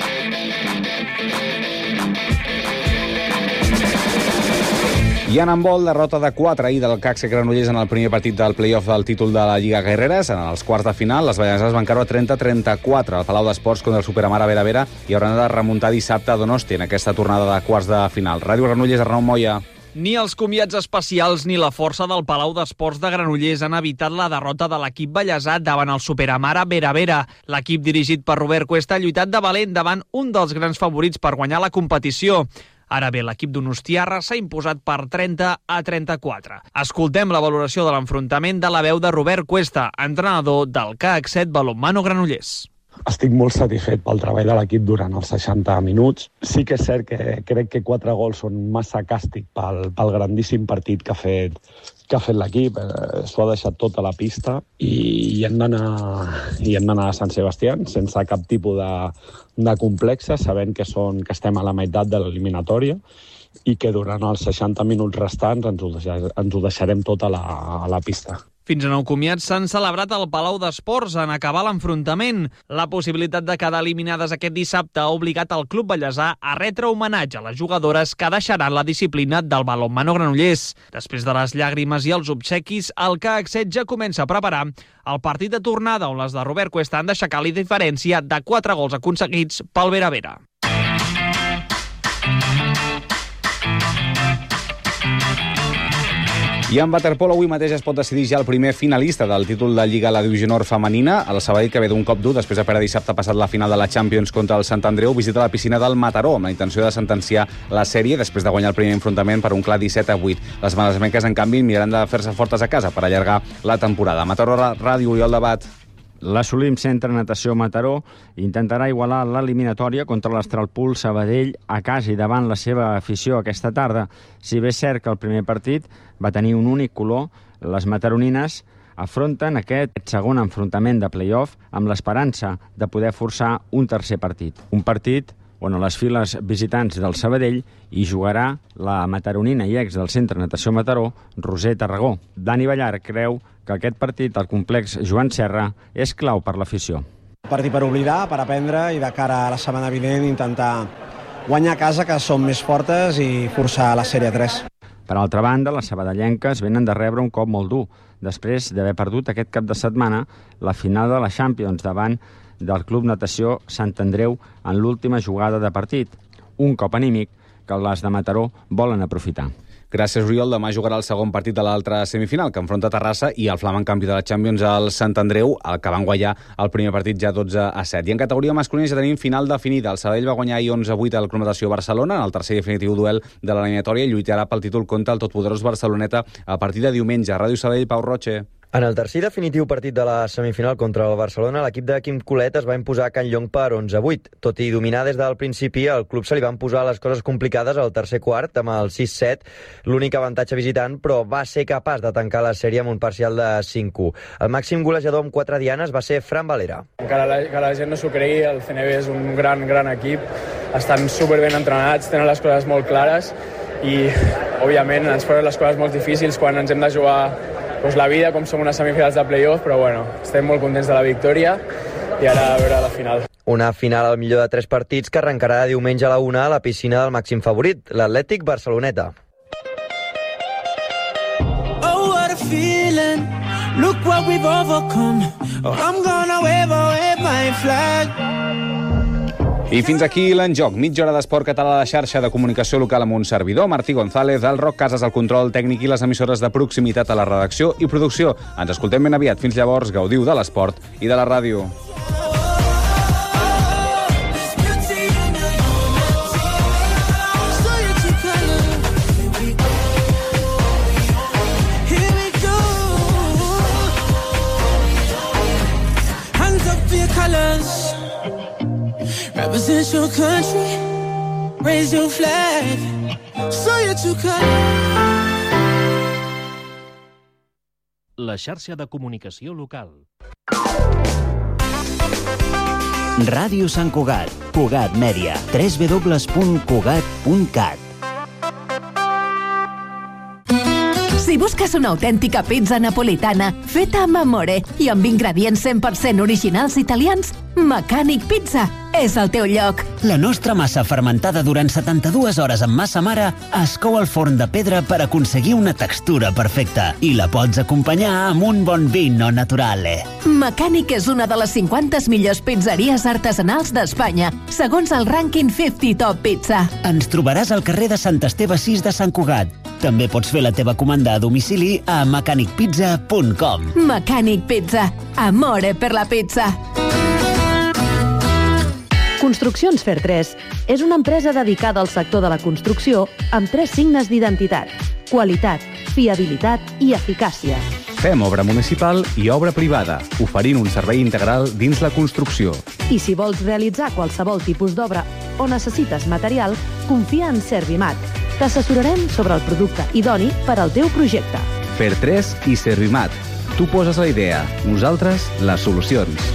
I en handbol, derrota de quatre ahir del C A C Granollers en el primer partit del play-off del títol de la Lliga Guerreres. En els quarts de final, les ballaneses van caure trenta a trenta-quatre al Palau d'Esports contra el Superamara Vera Vera i hauran de remuntar dissabte a Donosti en aquesta tornada de quarts de final. Ràdio Granollers, Arnau Moya. Ni els comiats especials ni la força del Palau d'Esports de Granollers han evitat la derrota de l'equip ballesà davant el Superamara Vera Vera. L'equip dirigit per Robert Cuesta ha lluitat de valent davant un dels grans favorits per guanyar la competició. Ara bé, l'equip donostiarra s'ha imposat per trenta a trenta-quatre. Escoltem la valoració de l'enfrontament de la veu de Robert Cuesta, entrenador del C A C set Balonmano Granollers. Estic molt satisfet pel treball de l'equip durant els seixanta minuts. Sí que és cert que crec que quatre gols són massa càstig pel, pel grandíssim partit que ha fet, que ha fet l'equip. Eh, S'ho ha deixat tot a la pista i, i hem d'anar a Sant Sebastià sense cap tipus de, de complexe, sabent que, són, que estem a la meitat de l'eliminatòria i que durant els seixanta minuts restants ens ho, deixar, ens ho deixarem tot a la, a la pista. Fins a nou comiats s'han celebrat al Palau d'Esports en acabar l'enfrontament. La possibilitat de quedar eliminades aquest dissabte ha obligat el club ballesà a retre homenatge a les jugadores que deixaran la disciplina del balonmano Granollers. Després de les llàgrimes i els obsequis, el C A C set ja comença a preparar el partit de tornada on les de Robert Cuesta han d'aixecar la diferència de quatre gols aconseguits pel Vera Vera. I en waterpolo avui mateix es pot decidir ja el primer finalista del títol de Lliga a la Divisió Nord femenina. El Sabadell, que ve d'un cop dur després de perdre dissabte passat la final de la Champions contra el Sant Andreu, visita la piscina del Mataró amb la intenció de sentenciar la sèrie després de guanyar el primer enfrontament per un clar disset a vuit. Les malasmenques, en canvi, miraran de fer-se fortes a casa per allargar la temporada. Mataró Ràdio, Oriol Debat. L'Assolim Centre Natació Mataró intentarà igualar l'eliminatòria contra l'Astralpool Sabadell a casa i davant la seva afició aquesta tarda. Si bé és cert que el primer partit va tenir un únic color, les mataronines afronten aquest segon enfrontament de play-off amb l'esperança de poder forçar un tercer partit. Un partit on a les files visitants del Sabadell hi jugarà la mataronina i ex del Centre Natació Mataró, Roser Tarragó. Dani Ballar creu que aquest partit al complex Joan Serra és clau per l'afició. Partit per oblidar, per aprendre i de cara a la setmana vinent intentar guanyar a casa, que som més fortes, i forçar la sèrie tres. Per altra banda, les sabadellenques venen de rebre un cop molt dur, després d'haver perdut aquest cap de setmana la final de la Champions davant del Club Natació Sant Andreu en l'última jugada de partit. Un cop anímic que les de Mataró volen aprofitar. Gràcies, Oriol. Demà jugarà el segon partit de l'altra semifinal, que enfronta Terrassa i el flamant campió de la Champions, el Sant Andreu, el que van guanyar el primer partit ja dotze a set. I en categoria masculina ja tenim final definida. El Sabadell va guanyar ahir onze a vuit al Club Natació Barcelona, en el tercer i definitiu duel de l'eliminatòria, i lluitarà pel títol contra el totpoderós Barceloneta a partir de diumenge. Ràdio Sabadell, Pau Roche. En el tercer definitiu partit de la semifinal contra el Barcelona, l'equip de Quim Colet es va imposar a Can Llong per onze a vuit. Tot i dominar des del principi, al club se li van posar les coses complicades al tercer quart, amb el sis set, l'únic avantatge visitant, però va ser capaç de tancar la sèrie amb un parcial de cinc a u. El màxim golejador amb quatre dianes va ser Fran Valera. Encara la, que la gent no s'ho cregui, el C N B és un gran, gran equip, estan superben entrenats, tenen les coses molt clares i, òbviament, ens posen les coses molt difícils quan ens hem de jugar pues la vida, com som unes semifinals de play-off, però bueno, estem molt contents de la victòria i ara a veure la final. Una final al millor de tres partits que arrencarà diumenge a la una a la piscina del màxim favorit, l'Atlètic Barceloneta. Oh, what a feeling, look what we've overcome, oh, I'm gonna wave, wave my flag. I fins aquí l'Enjoc, mitja hora d'esport català a la xarxa de comunicació local amb un servidor, Martí González, el Roc Casas al control tècnic i les emissores de proximitat a la redacció i producció. Ens escoltem ben aviat. Fins llavors, gaudiu de l'esport i de la ràdio. Represent your country, raise your flag, so you're too colors. La xarxa de comunicació local. Ràdio Sant Cugat, Cugat Mèdia, w w w punt cugat punt cat. Si busques una autèntica pizza napolitana feta amb amore i amb ingredients cent per cent originals italians, Mecànic Pizza és el teu lloc. La nostra massa fermentada durant setanta-dues hores amb massa mare es cou al forn de pedra per aconseguir una textura perfecta i la pots acompanyar amb un bon vino naturale. Mecànic és una de les cinquanta millors pizzeries artesanals d'Espanya, segons el rànquing cinquanta Top Pizza. Ens trobaràs al carrer de Sant Esteve sis de Sant Cugat. També pots fer la teva comanda a domicili a mecànic pizza punt com. Mecànic Pizza. Amore per la pizza. Construccions Fer tres és una empresa dedicada al sector de la construcció amb tres signes d'identitat: qualitat, fiabilitat i eficàcia. Fem obra municipal i obra privada, oferint un servei integral dins la construcció. I si vols realitzar qualsevol tipus d'obra o necessites material, confia en Servimat. T'assessorarem sobre el producte idoni per al teu projecte. Fer tres i Servimat. Tu poses la idea, nosaltres les solucions.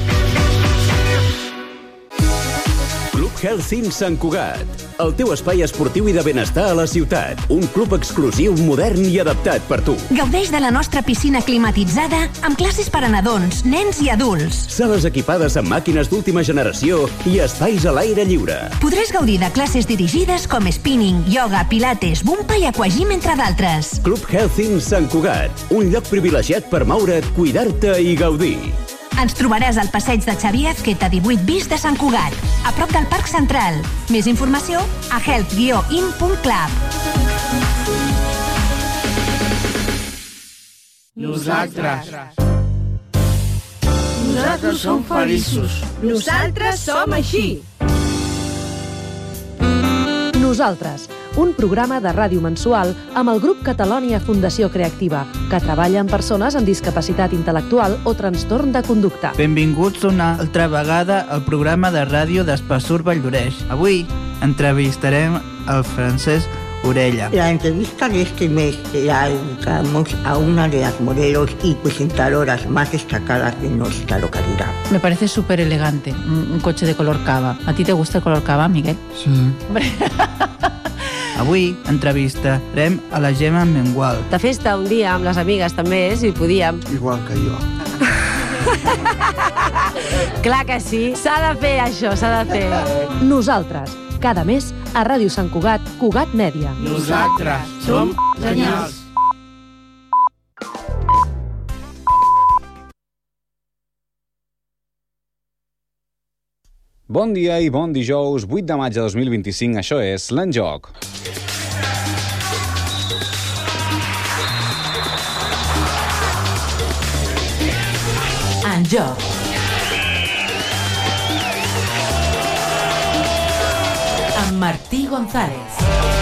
Club Health in Sant Cugat, el teu espai esportiu i de benestar a la ciutat. Un club exclusiu, modern i adaptat per tu. Gaudeix de la nostra piscina climatitzada amb classes per a nadons, nens i adults. Sales equipades amb màquines d'última generació i espais a l'aire lliure. Podràs gaudir de classes dirigides com spinning, yoga, pilates, bumpa i aquagym, entre d'altres. Club Health in Sant Cugat, un lloc privilegiat per moure't, cuidar-te i gaudir. Ens trobaràs al passeig de Xavier Azqueta divuit bis de Sant Cugat, a prop del Parc Central. Més informació a health guió in punt club. Nosaltres. Nosaltres som feliços. Nosaltres som així. Nosaltres, un programa de ràdio mensual amb el grup Catalònia Fundació Creativa, que treballa amb persones amb discapacitat intel·lectual o trastorn de conducta. Benvinguts una altra vegada al programa de ràdio d'Espassur Valldoreix. Avui entrevistarem el Francesc Orella. La entrevista de este mes la dedicamos a una de las modelos y presentadoras más destacadas de nuestra localidad. Me parece súper elegante, un, un coche de color cava. ¿A ti te gusta el color cava, Miguel? Sí. Hombre. Avui entrevistarem a la Gemma Mengual. De festa un dia amb les amigues també, si podíem. Igual que jo. Clar que sí, s'ha de fer això, s'ha de fer. Nosaltres, cada mes a Ràdio Sant Cugat, Cugat Mèdia. Nosaltres som genials. Bon dia i bon dijous, vuit de maig de dos mil vint-i-cinc. Això és l'Enjoc. Enjoc. Amb Martí González.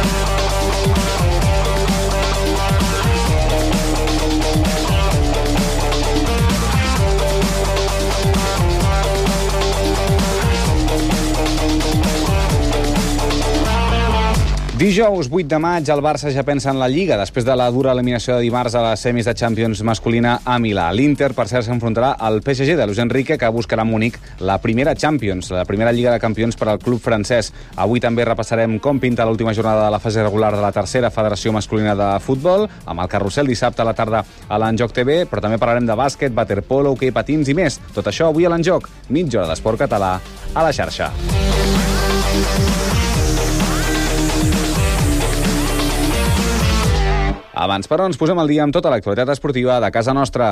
Dijous vuit de maig, el Barça ja pensa en la Lliga després de la dura eliminació de dimarts a les semis de Champions masculina a Milà. L'Inter, per cert, s'enfrontarà al P S G de Luis Enrique, que buscarà a Múnich la primera Champions, la primera Lliga de Campions per al club francès. Avui també repassarem com pinta l'última jornada de la fase regular de la tercera Federació Masculina de Futbol, amb el carrusel dissabte a la tarda a l'Enjoc T V, però també parlarem de bàsquet, waterpolo, hoquei patins i més. Tot això avui a l'Enjoc, mitja hora d'esport català a la xarxa. Abans, però, ens posem al dia amb tota l'actualitat esportiva de casa nostra.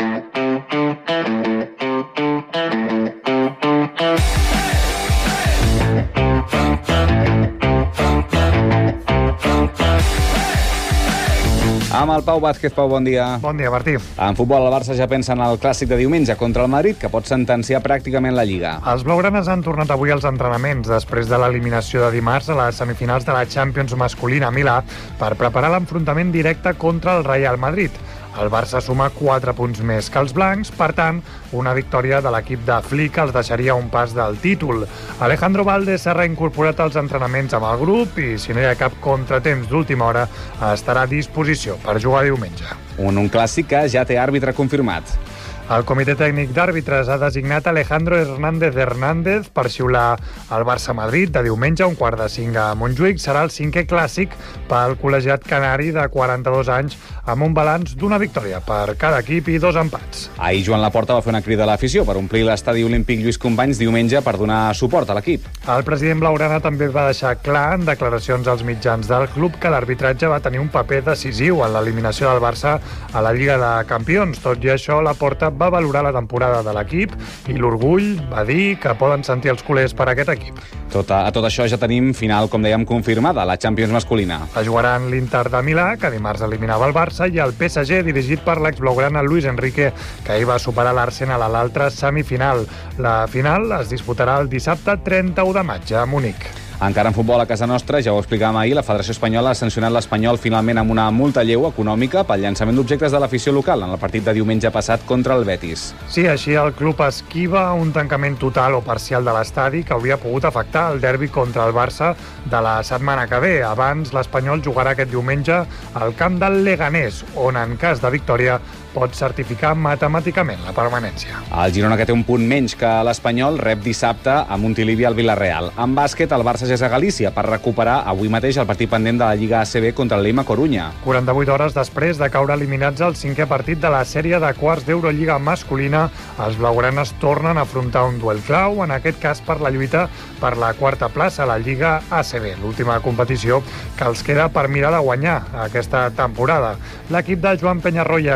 Amb el Pau Vázquez. Pau, bon dia. Bon dia, Martí. En futbol, el Barça ja pensa en el clàssic de diumenge contra el Madrid, que pot sentenciar pràcticament la Lliga. Els blaugranes han tornat avui als entrenaments després de l'eliminació de dimarts a les semifinals de la Champions masculina a Milà per preparar l'enfrontament directe contra el Real Madrid. El Barça suma quatre punts més que els blancs, per tant, una victòria de l'equip de Flick els deixaria un pas del títol. Alejandro Valde s'ha reincorporat als entrenaments amb el grup i, si no hi ha cap contratemps d'última hora, estarà a disposició per jugar diumenge. Un, un clàssic que ja té àrbitre confirmat. El comitè tècnic d'àrbitres ha designat Alejandro Hernández Hernández per xiular el Barça-Madrid de diumenge a un quart de cinc a Montjuïc. Serà el cinquè clàssic pel col·legiat canari de quaranta-dos anys, amb un balanç d'una victòria per cada equip i dos empats. Ahir Joan Laporta va fer una crida a l'afició per omplir l'estadi olímpic Lluís Companys diumenge per donar suport a l'equip. El president blaugrana també va deixar clar en declaracions als mitjans del club que l'arbitratge va tenir un paper decisiu en l'eliminació del Barça a la Lliga de Campions. Tot i això, Laporta va valorar la temporada de l'equip i l'orgull, va dir, que poden sentir els culers per aquest equip. Tot a, a tot això ja tenim final, com dèiem, confirmada, la Champions masculina. La jugaran l'Inter de Milà, que dimarts eliminava el Barça, i el P S G, dirigit per l'ex-blaugrana Luis Enrique, que ahir va superar l'Arsenal a l'altra semifinal. La final es disputarà el dissabte trenta-u de maig a Múnich. Encara en futbol a casa nostra, ja ho explicàvem ahir, la Federació Espanyola ha sancionat l'Espanyol finalment amb una multa lleu econòmica pel llançament d'objectes de l'afició local en el partit de diumenge passat contra el Betis. Sí, així el club esquiva un tancament total o parcial de l'estadi que hauria pogut afectar el derbi contra el Barça de la setmana que ve. Abans, l'Espanyol jugarà aquest diumenge al camp del Leganés, on en cas de victòria pot certificar matemàticament la permanència. El Girona, que té un punt menys que l'Espanyol, rep dissabte a Montilivi al Villarreal. En bàsquet, el Barça ja és a Galícia per recuperar avui mateix el partit pendent de la Lliga A C B contra l'E I M A Corunya. quaranta-vuit hores després de caure eliminats al cinquè partit de la sèrie de quarts d'Eurolliga masculina, els blaugranes tornen a afrontar un duel clau, en aquest cas per la lluita per la quarta plaça a la Lliga A C B, l'última competició que els queda per mirar de guanyar aquesta temporada. L'equip de Joan Peñarroya, que ha viatjat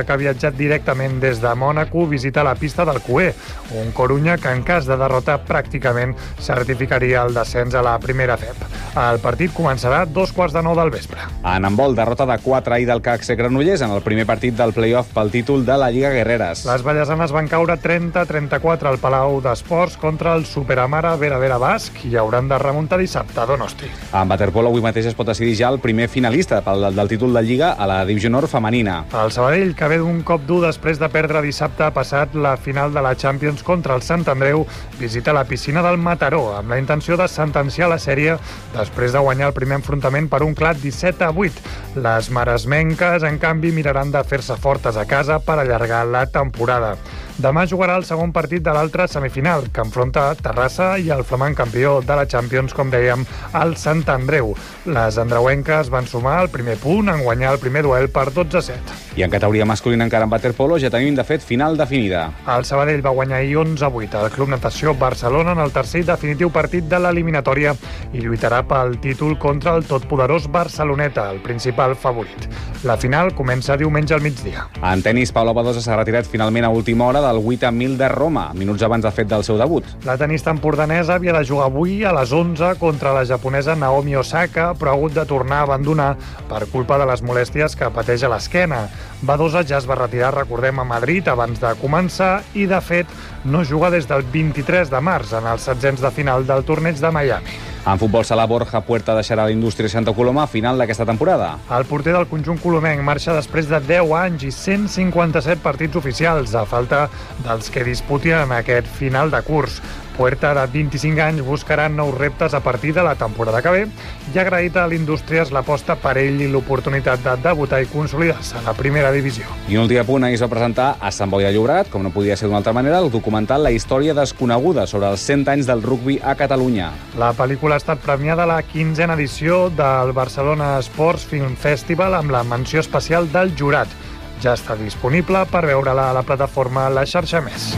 viatjat directament des de Mònaco, visita la pista del Cué, un Corunya que en cas de derrota pràcticament certificaria el descens a la primera F E P. El partit començarà a dos quarts de nou del vespre. En handbol, derrota de quatre ahir del C A C Granollers en el primer partit del play-off pel títol de la Lliga Guerreres. Les vallesanes van caure trenta a trenta-quatre al Palau d'Esports contra el Superamara Vera Vera Basc i hauran de remuntar dissabte a Donosti. En waterpolo avui mateix es pot decidir ja el primer finalista pel, del títol de Lliga a la Divisió Nord femenina. El Sabadell, que ve d'un cop dur després de perdre dissabte passat la final de la Champions contra el Sant Andreu, visita la piscina del Mataró amb la intenció de sentenciar la sèrie després de guanyar el primer enfrontament per un clar disset a vuit. Les maresmenques, en canvi, miraran de fer-se fortes a casa per allargar la temporada. Demà jugarà el segon partit de l'altra semifinal, que enfronta Terrassa i el flamant campió de la Champions, com dèiem, el Sant Andreu. Les andreuenques van sumar el primer punt en guanyar el primer duel per dotze a set. I en categoria masculina encara en waterpolo ja tenim, de fet, final definida. El Sabadell va guanyar ahir onze a vuit al Club Natació Barcelona en el tercer i definitiu partit de l'eliminatòria i lluitarà pel títol contra el totpoderós Barceloneta, el principal favorit. La final comença diumenge al migdia. En tenis, Paula Badosa s'ha retirat finalment a última hora del vuit a mil de Roma, minuts abans del fet del seu debut. La tenista empordanesa havia de jugar avui a les onze contra la japonesa Naomi Osaka, però ha hagut de tornar a abandonar per culpa de les molèsties que pateix a l'esquena. Badosa ja es va retirar, recordem, a Madrid abans de començar i, de fet, no juga des del vint-i-tres de març en els setzents de final del torneig de Miami. En futbol sala, Borja Puerta deixarà la Indústria Santa Coloma a final d'aquesta temporada. El porter del conjunt colomenc marxa després de deu anys i cent cinquanta-set partits oficials, a falta dels que disputen en aquest final de curs. Puerta, de vint-i-cinc anys, buscarà nous reptes a partir de la temporada que ve i ha agraït a l'Indústries l'aposta per ell i l'oportunitat de debutar i consolidar-se a la primera divisió. I un últim punt, ahir es va presentar a Sant Boi de Llobregat, com no podia ser d'una altra manera, el documental La història desconeguda sobre els cent anys del rugbi a Catalunya. La pel·lícula ha estat premiada a la quinzena edició del Barcelona Sports Film Festival amb la menció especial del jurat. Ja està disponible per veure-la a la plataforma La Xarxa Més.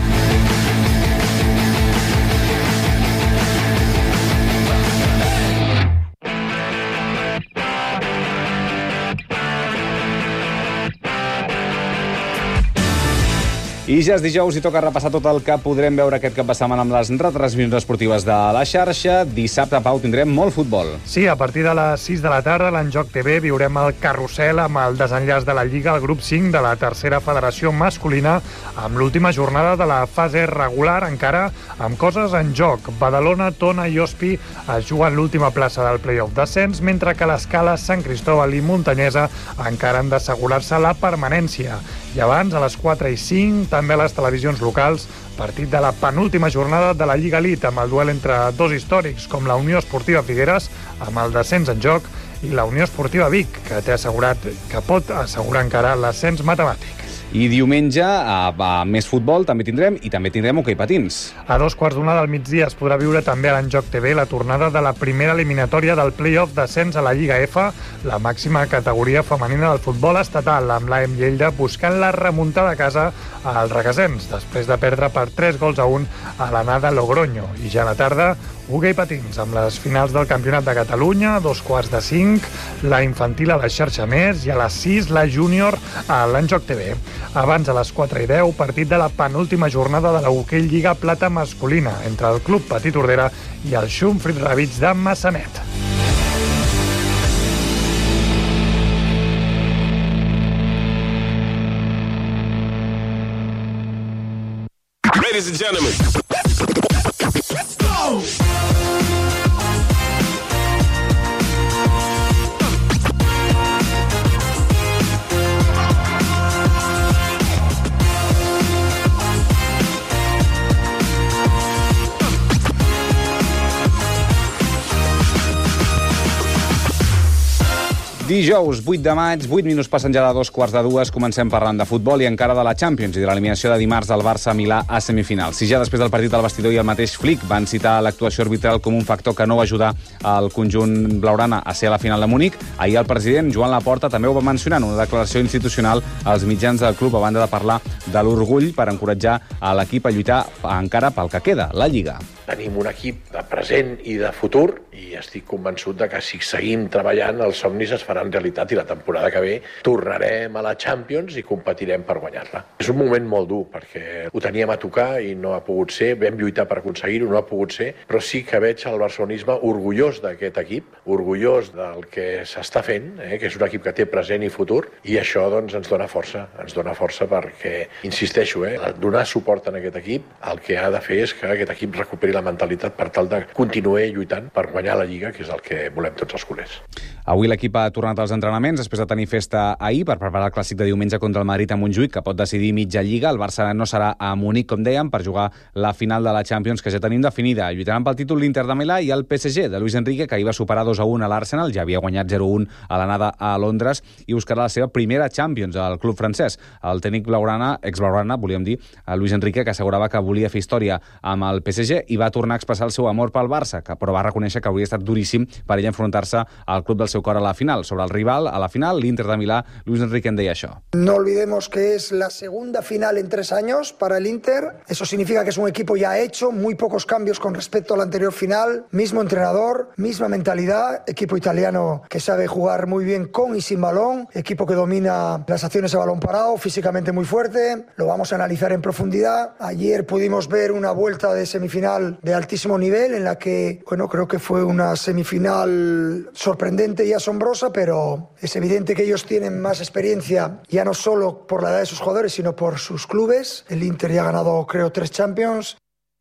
I ja és dijous i toca repassar tot el que podrem veure aquest cap de setmana amb les retransmissions esportives de la xarxa. Dissabte, Pau, tindrem molt futbol. Sí, a partir de les sis de la tarda, a l'Enjoc T V, viurem el carrusel amb el desenllaç de la Lliga al grup cinc de la tercera federació masculina, amb l'última jornada de la fase regular, encara amb coses en joc. Badalona, Tona i Ospi es juguen l'última plaça del play-off descens, mentre que l'Escala, Sant Cristòbal i Muntanyesa encara han d'assegurar-se la permanència. I abans, a les quatre i cinc, també a les televisions locals, partit de la penúltima jornada de la Lliga Elite, amb el duel entre dos històrics, com la Unió Esportiva Figueres, amb el descens en joc, i la Unió Esportiva Vic, que té assegurat que pot assegurar encara l'ascens matemàtic. I diumenge, a, a més futbol, també tindrem, i també tindrem hoquei patins. A dos quarts d'una del migdia es podrà viure també a l'Enjoc T V la tornada de la primera eliminatòria del play-off d'ascens a la Lliga F, la màxima categoria femenina del futbol estatal, amb l'A E M Lleida buscant la remuntada a casa als requesens, després de perdre per tres gols a un a l'anada Logroño. I ja a la tarda, hoquei patins, amb les finals del Campionat de Catalunya, dos quarts de cinc, la infantil a la xarxa més, i a les sis, la júnior a l'Enjoc T V. Abans, a les quatre i deu, partit de la penúltima jornada de la Hoquei Lliga Plata masculina entre el Club Petit Tordera i el Xumfrit Rabits de Massanet. Ladies and gentlemen, let's go! Dijous, vuit de maig, vuit minuts passen ja de dos quarts de dues, comencem parlant de futbol i encara de la Champions i de l'eliminació de dimarts del Barça-Milà a semifinals. Si ja després del partit del vestidor i el mateix Flick van citar l'actuació arbitral com un factor que no va ajudar al conjunt blaugrana a ser a la final de Múnich, ahir el president Joan Laporta també ho va mencionar en una declaració institucional als mitjans del club a banda de parlar de l'orgull per encoratjar a l'equip a lluitar encara pel que queda, la Lliga. Tenim un equip de present i de futur i estic convençut de que si seguim treballant els somnis es faran realitat i la temporada que ve tornarem a la Champions i competirem per guanyar-la. És un moment molt dur perquè ho teníem a tocar i no ha pogut ser, vam lluitar per aconseguir-ho, no ha pogut ser, però sí que veig el barcelonisme orgullós d'aquest equip, orgullós del que s'està fent, eh, que és un equip que té present i futur, i això doncs, ens dona força, ens dona força perquè, insisteixo, eh, donar suport a aquest equip, el que ha de fer és que aquest equip recuperi la mentalitat per tal de continuar lluitant per guanyar la Lliga, que és el que volem tots els culers. Avui l'equip ha tornat als entrenaments després de tenir festa ahir per preparar el clàssic de diumenge contra el Madrid a Montjuïc, que pot decidir mitja Lliga. El Barça no serà a Munic, com dèiem, per jugar la final de la Champions, que ja tenim definida. Lluitaran pel títol l'Inter de Milà i el P S G de Luis Enrique, que ahir va superar dos a un a l'Arsenal, ja havia guanyat zero a un a l'anada a Londres, i buscarà la seva primera Champions al club francès. El tècnic blaugrana, ex-blaugrana, volíem dir, a Luis Enrique, que assegurava que volia fer història amb el P S G i va tornar a expressar el seu amor pel Barça, que però va reconèixer que hauria estat duríssim per ell enfrontar-se al club del seu cor a la final. Sobre el rival, a la final, l'Inter de Milà, Luis Enrique en deia això. No olvidemos que es la segunda final en tres años para el Inter. Eso significa que es un equipo ya hecho, muy pocos cambios con respecto a la anterior final, mismo entrenador, misma mentalidad, equipo italiano que sabe jugar muy bien con y sin balón, equipo que domina las acciones a balón parado, físicamente muy fuerte. Lo vamos a analizar en profundidad. Ayer pudimos ver una vuelta de semifinal de altísimo nivel en la que, bueno, creo que fue una semifinal sorprendente y asombrosa, pero es evidente que ellos tienen más experiencia, ya no solo por la edad de sus jugadores, sino por sus clubes. El Inter ya ha ganado, creo, tres Champions.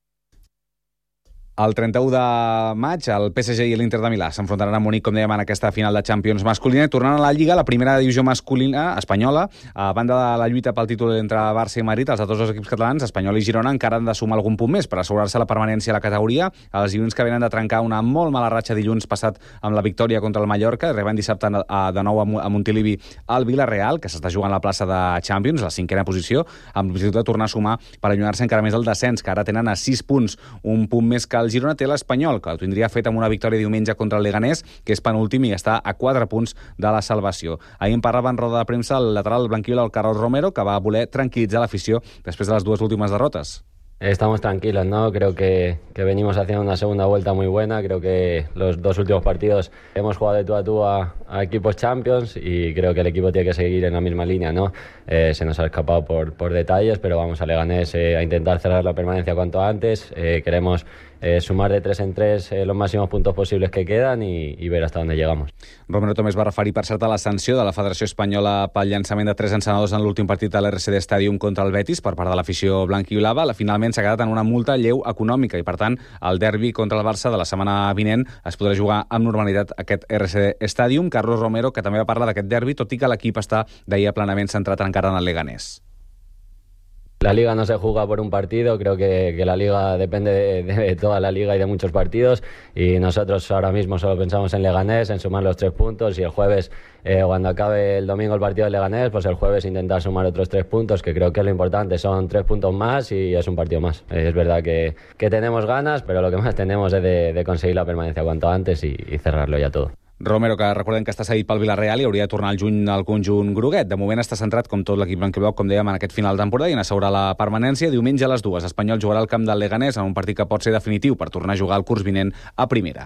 El trenta-u de maig, el P S G i l'Inter de Milà s'enfrontaran a Munic, com dèiem, en aquesta final de Champions masculina, i tornant a la Lliga, la primera divisió masculina espanyola, a banda de la lluita pel títol entre Barça i Madrid, els altres dos equips catalans, Espanyol i Girona, encara han de sumar algun punt més per assegurar-se la permanència a la categoria. Els girons que venen de trencar una molt mala ratxa dilluns passat amb la victòria contra el Mallorca, reben dissabte de nou a Montilivi al Villarreal, que s'està jugant la plaça de Champions, la cinquena posició, amb l'objectiu de tornar a sumar per allunyar-se encara més del descens, que ara tenen a sis punts, un punt més que el Girona té l'Espanyol, que ho tindria fet amb una victòria diumenge contra el Leganés, que és penúltim i està a quatre punts de la salvació. Ahir en parlava en roda de premsa el lateral blanquiol, el Carlos Romero, que va voler tranquil·litzar l'afició després de les dues últimes derrotes. Estamos tranquilos, ¿no? Creo que, que venimos haciendo una segunda vuelta muy buena. Creo que los dos últimos partidos hemos jugado de tú a tú a, a equipos Champions y creo que el equipo tiene que seguir en la misma línea, ¿no? Eh, se nos ha escapado por, por detalles, pero vamos a Leganés eh, a intentar cerrar la permanencia cuanto antes. Eh, queremos eh, sumar de tres en tres eh, los máximos puntos posibles que quedan i, i ver hasta dónde llegamos. Romero també es va referir, per cert, a la sanció de la Federació Espanyola pel llançament de tres encenedors en l'últim partit de l'R C D Stadium contra el Betis per part de l'afició blanquiolava. Finalment s'ha quedat en una multa lleu econòmica i, per tant, el derbi contra el Barça de la setmana vinent es podrà jugar amb normalitat aquest R C D Stadium. Carlos Romero, que també va parlar d'aquest derbi, tot i que l'equip està, deia, plenament centrat encara en el Leganés. La Liga no se juega por un partido, creo que, que la Liga depende de, de toda la Liga y de muchos partidos y nosotros ahora mismo solo pensamos en Leganés, en sumar los tres puntos y el jueves, eh, cuando acabe el domingo el partido de Leganés, pues el jueves intentar sumar otros tres puntos, que creo que es lo importante, son tres puntos más y es un partido más. Eh, es verdad que, que tenemos ganas, pero lo que más tenemos es de, de conseguir la permanencia cuanto antes y, y cerrarlo ya todo. Romero, que recordem que està cedit pel Villarreal i hauria de tornar al juny al conjunt groguet. De moment està centrat, com tot l'equip blanquiblau, com dèiem, en aquest final de temporada i en assegurar la permanència. Diumenge a les dues, Espanyol jugarà al camp del Leganés en un partit que pot ser definitiu per tornar a jugar el curs vinent a primera.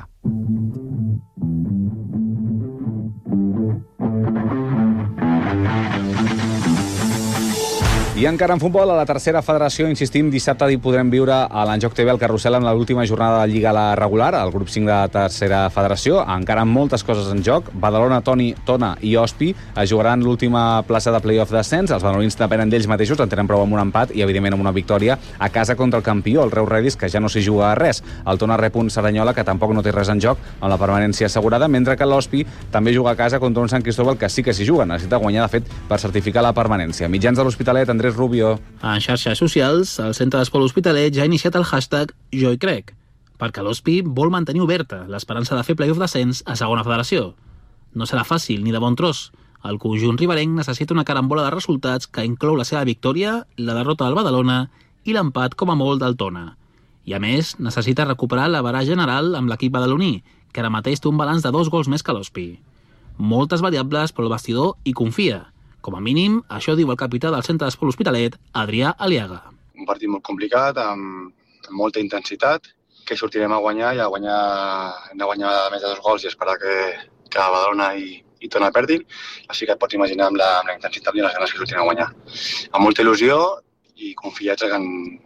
I encara en futbol, a la tercera federació, insistim, dissabte hi podrem viure a l'Enjoc T V el carrusel amb l'última jornada de Lliga a la regular, al grup cinc de la tercera federació. Encara moltes coses en joc. Badalona, Toni, Tona i Ospi es jugaran l'última plaça de play-off d'ascens. Els badalonins depenen d'ells mateixos, en tenen prou amb un empat i, evidentment, amb una victòria a casa contra el campió, el Reus Redis, que ja no s'hi juga a res. El Tona rep un Cerdanyola, que tampoc no té res en joc, amb la permanència assegurada, mentre que l'Ospi també juga a casa contra un Sant Cristóbal, que sí que s'hi juga. Necessita guanyar, de fet, per certificar la permanència. Mitjans de l'Hospitalet, Andrés Rubio. En xarxes socials, el Centre d'Esport Hospitalet ja ha iniciat el hashtag Jo hi crec, perquè l'Hospi vol mantenir oberta l'esperança de fer play-off d'ascens a segona federació. No serà fàcil ni de bon tros. El conjunt riberenc necessita una carambola de resultats que inclou la seva victòria, la derrota del Badalona i l'empat com a molt del Tona. I a més, necessita recuperar la barà general amb l'equip badaloní, que ara mateix té un balanç de dos gols més que l'Hospi. Moltes variables, però el vestidor hi confia. Com a mínim, això diu el capità del Centre d'Esport Hospitalet, Adrià Aliaga. Un partit molt complicat, amb molta intensitat, que sortirem a guanyar i a guanyar, hem de guanyar més de dos gols i esperar que, que Badalona i, i Tona perdin. Així que et pots imaginar amb la, amb la intensitat i les ganes que sortirem a guanyar. Amb molta il·lusió i confiats en,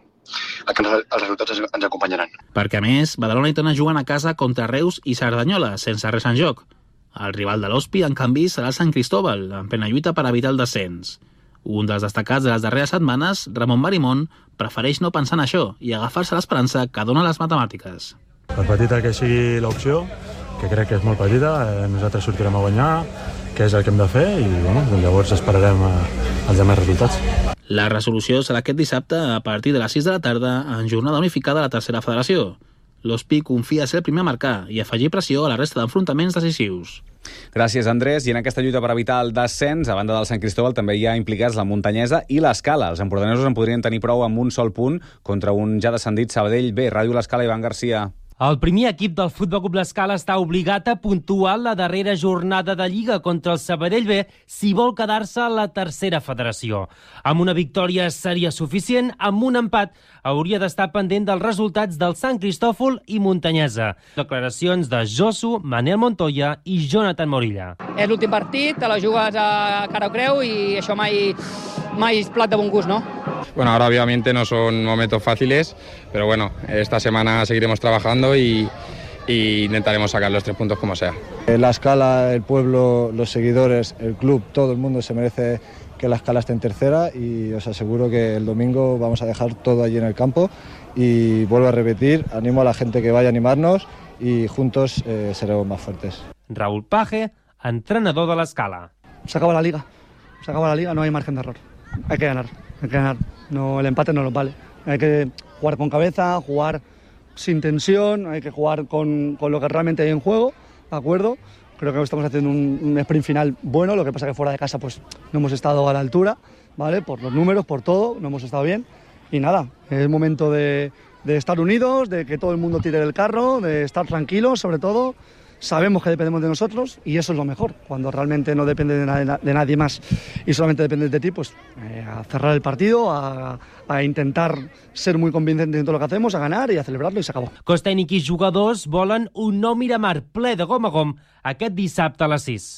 en que els resultats ens, ens acompanyaran. Perquè, a més, Badalona i Tona juguen a casa contra Reus i Cerdanyola, sense res en joc. El rival de l'Hospi, en canvi, serà el Sant Cristóbal, en plena lluita per evitar el descens. Un dels destacats de les darreres setmanes, Ramon Marimón, prefereix no pensar en això i agafar-se l'esperança que donen les matemàtiques. Per petita que sigui l'opció, que crec que és molt petita, eh, nosaltres sortirem a guanyar, que és el que hem de fer, i bueno, doncs llavors esperarem a, als demés resultats. La resolució serà aquest dissabte a partir de les sis de la tarda en jornada unificada a la tercera federació. L'Hospi confia ser el primer a marcar i afegir pressió a la resta d'enfrontaments decisius. Gràcies, Andrés. I en aquesta lluita per evitar el descens, a banda del Sant Cristóbal, també hi ha implicats la Muntanyesa i l'Escala. Els empordanesos en podrien tenir prou amb un sol punt contra un ja descendit Sabadell B. Ràdio l'Escala, Ivan Garcia. El primer equip del Futbol Club l'Escala està obligat a puntuar la darrera jornada de Lliga contra el Sabadell B si vol quedar-se a la tercera federació. Amb una victòria seria suficient, amb un empat hauria d'estar pendent dels resultats del Sant Cristòfol i Muntanyesa. Declaracions de Josu, Manel Montoya i Jonathan Morilla. És l'últim partit, te la jugues a cara o creu i això mai, mai és plat de bon gust, ¿no? Bueno, ahora obviamente no son momentos fáciles, pero bueno, esta semana seguiremos trabajando y, y intentaremos sacar los tres puntos como sea. La Escala, el pueblo, los seguidores, el club, todo el mundo se merece que la Escala esté en tercera y os aseguro que el domingo vamos a dejar todo allí en el campo y vuelvo a repetir, animo a la gente que vaya a animarnos y juntos eh, seremos más fuertes. Raúl Paje, entrenador de l'Escala. Se acaba la liga, se acaba la liga, no hay margen de error, hay que ganar. Hay que ganar. No, el empate no nos vale. Hay que jugar con cabeza, jugar sin tensión, hay que jugar con, con lo que realmente hay en juego, ¿de acuerdo? Creo que estamos haciendo un, un sprint final bueno, lo que pasa que fuera de casa pues no hemos estado a la altura, ¿vale? Por los números, por todo, no hemos estado bien. Y nada, es momento de, de estar unidos, de que todo el mundo tire del carro, de estar tranquilos sobre todo. Sabemos que dependemos de nosotros y eso es lo mejor. Cuando realmente no depende de, na- de nadie más y solamente depende de ti, pues eh, a cerrar el partido, a, a intentar ser muy convincentes en todo lo que hacemos, a ganar y a celebrarlo y se acabó. Cos tècnic i jugadors volen un nou Miramar ple de gom a gom aquest dissabte a les sis.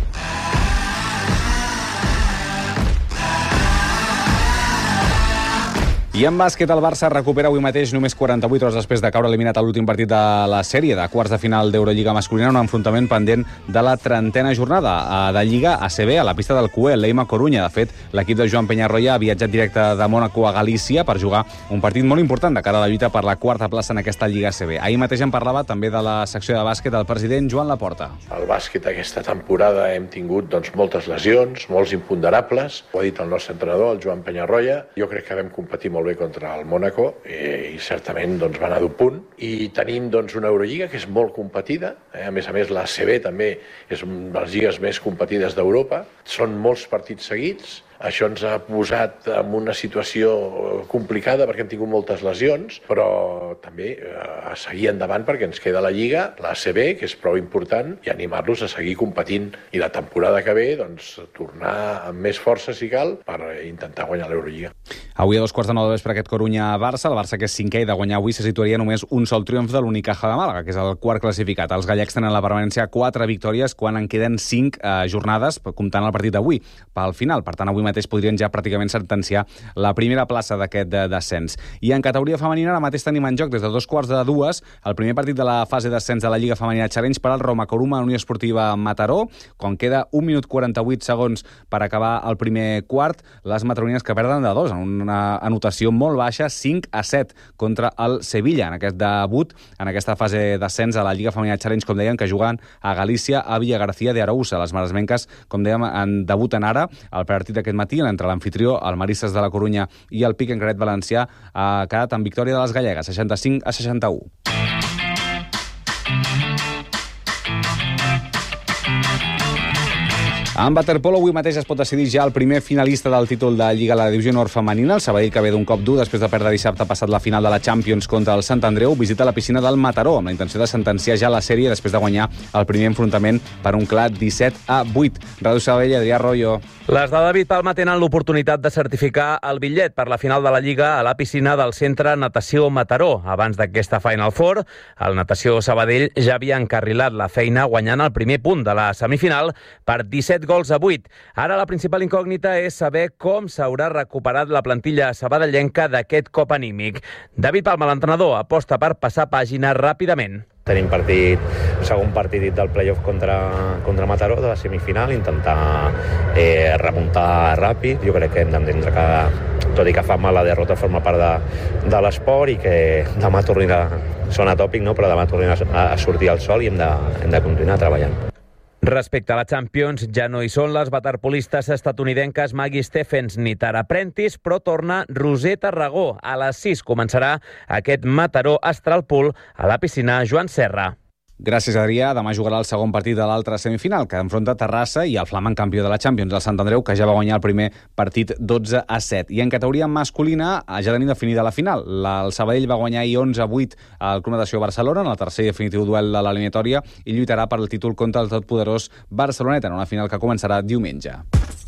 I en bàsquet, el Barça recupera avui mateix, només quaranta-vuit hores després de caure eliminat a l'últim partit de la sèrie de quarts de final d'Eurolliga masculina, un enfrontament pendent de la trentena jornada de Lliga A C B a la pista del C U E, l'Eima Corunya. De fet, l'equip de Joan Peñarroya ha viatjat directe de Mònaco a Galícia per jugar un partit molt important de cara a la lluita per la quarta plaça en aquesta Lliga A C B. Ahir mateix en parlava també de la secció de bàsquet el president Joan Laporta. Al bàsquet aquesta temporada hem tingut doncs, moltes lesions, molts imponderables. Ho ha dit el nostre entrenador, el Joan Peñarroya. Jo crec que vam competir molt bé contra el Mònaco eh, i certament doncs, van a d'un punt. I tenim doncs, una Eurolliga que és molt competida. Eh? A més a més, l'A C B també és una de les lligues més competides d'Europa. Són molts partits seguits. Això ens ha posat en una situació complicada perquè hem tingut moltes lesions, però també a seguir endavant perquè ens queda la Lliga, l'A C B, que és prou important, i animar-los a seguir competint. I la temporada que ve, doncs, tornar amb més força, si cal, per intentar guanyar l'Eurolliga. Avui a dos quarts de nou de vespre aquest Corunya-Barça. El Barça, que és cinquè i de guanyar avui, se situaria només un sol triomf de l'Unicaja de Màlaga, que és el quart classificat. Els gallecs tenen la permanència quatre victòries quan en queden cinc eh, jornades, comptant el partit d'avui pel final. Per tant, avui mateix podrien ja pràcticament sentenciar la primera plaça d'aquest de descens. I en categoria femenina ara mateix tenim en joc des de dos quarts de dues el primer partit de la fase d'ascens de la Lliga Femenina Challenge per al Roma Coruma Unió Esportiva Mataró. Quan queda un minut quaranta-vuit segons per acabar el primer quart, les matronines que perden de dos, en una anotació molt baixa, cinc a set contra el Sevilla, en aquest debut, en aquesta fase d'ascens a la Lliga Femenina Challenge, com dèiem, que juguen a Galícia, a Villa García de Arousa. Les maresmenques, com dèiem, en debuten ara el partit d'aquest matí entre l'anfitrió, el Maristes de la Corunya i el Pic Encaret Valencià, ha quedat en victòria de les gallegues, seixanta-cinc a seixanta-u. En waterpolo avui mateix es pot decidir ja el primer finalista del títol de Lliga a la Divisió Nord femenina. El Sabadell, que ve d'un cop dur després de perdre dissabte passat la final de la Champions contra el Sant Andreu, visita la piscina del Mataró amb la intenció de sentenciar ja la sèrie després de guanyar el primer enfrontament per un clar disset a vuit. Ràdio Sabadell, Adrià Royo. Les de David Palma tenen l'oportunitat de certificar el bitllet per la final de la Lliga a la piscina del Centre Natació Mataró. Abans d'aquesta Final Four, el Natació Sabadell ja havia encarrilat la feina guanyant el primer punt de la semifinal per disset gols a vuit. Ara la principal incògnita és saber com s'haurà recuperat la plantilla sabadellenca d'aquest cop anímic. David Palma, l'entrenador, aposta per passar pàgina ràpidament. Tenim partit, segon partit del playoff contra, contra Mataró, de la semifinal, intentar eh, remuntar ràpid. Jo crec que hem d'entendre que, tot i que fa mal, la derrota forma part de, de l'esport i que demà torni a, sona tòpic, no? Però demà torni a, a sortir al sol i hem de, hem de continuar treballant. Respecte a la Champions, ja no hi són les waterpolistes estatunidenques Maggie Stephens ni Tara Prentice, però torna Roser Tarragó. A les sis començarà aquest Mataró Astralpool a la piscina Joan Serra. Gràcies, Adrià. Demà jugarà el segon partit de l'altra semifinal, que enfronta Terrassa i el flamant campió de la Champions, el Sant Andreu, que ja va guanyar el primer partit dotze a set. I en categoria masculina ja tenim definida la final. La, el Sabadell va guanyar ahir onze a vuit al Club Natació Barcelona, en el tercer i definitiu duel de l'eliminatòria, i lluitarà per el títol contra el totpoderós Barceloneta, en una final que començarà diumenge.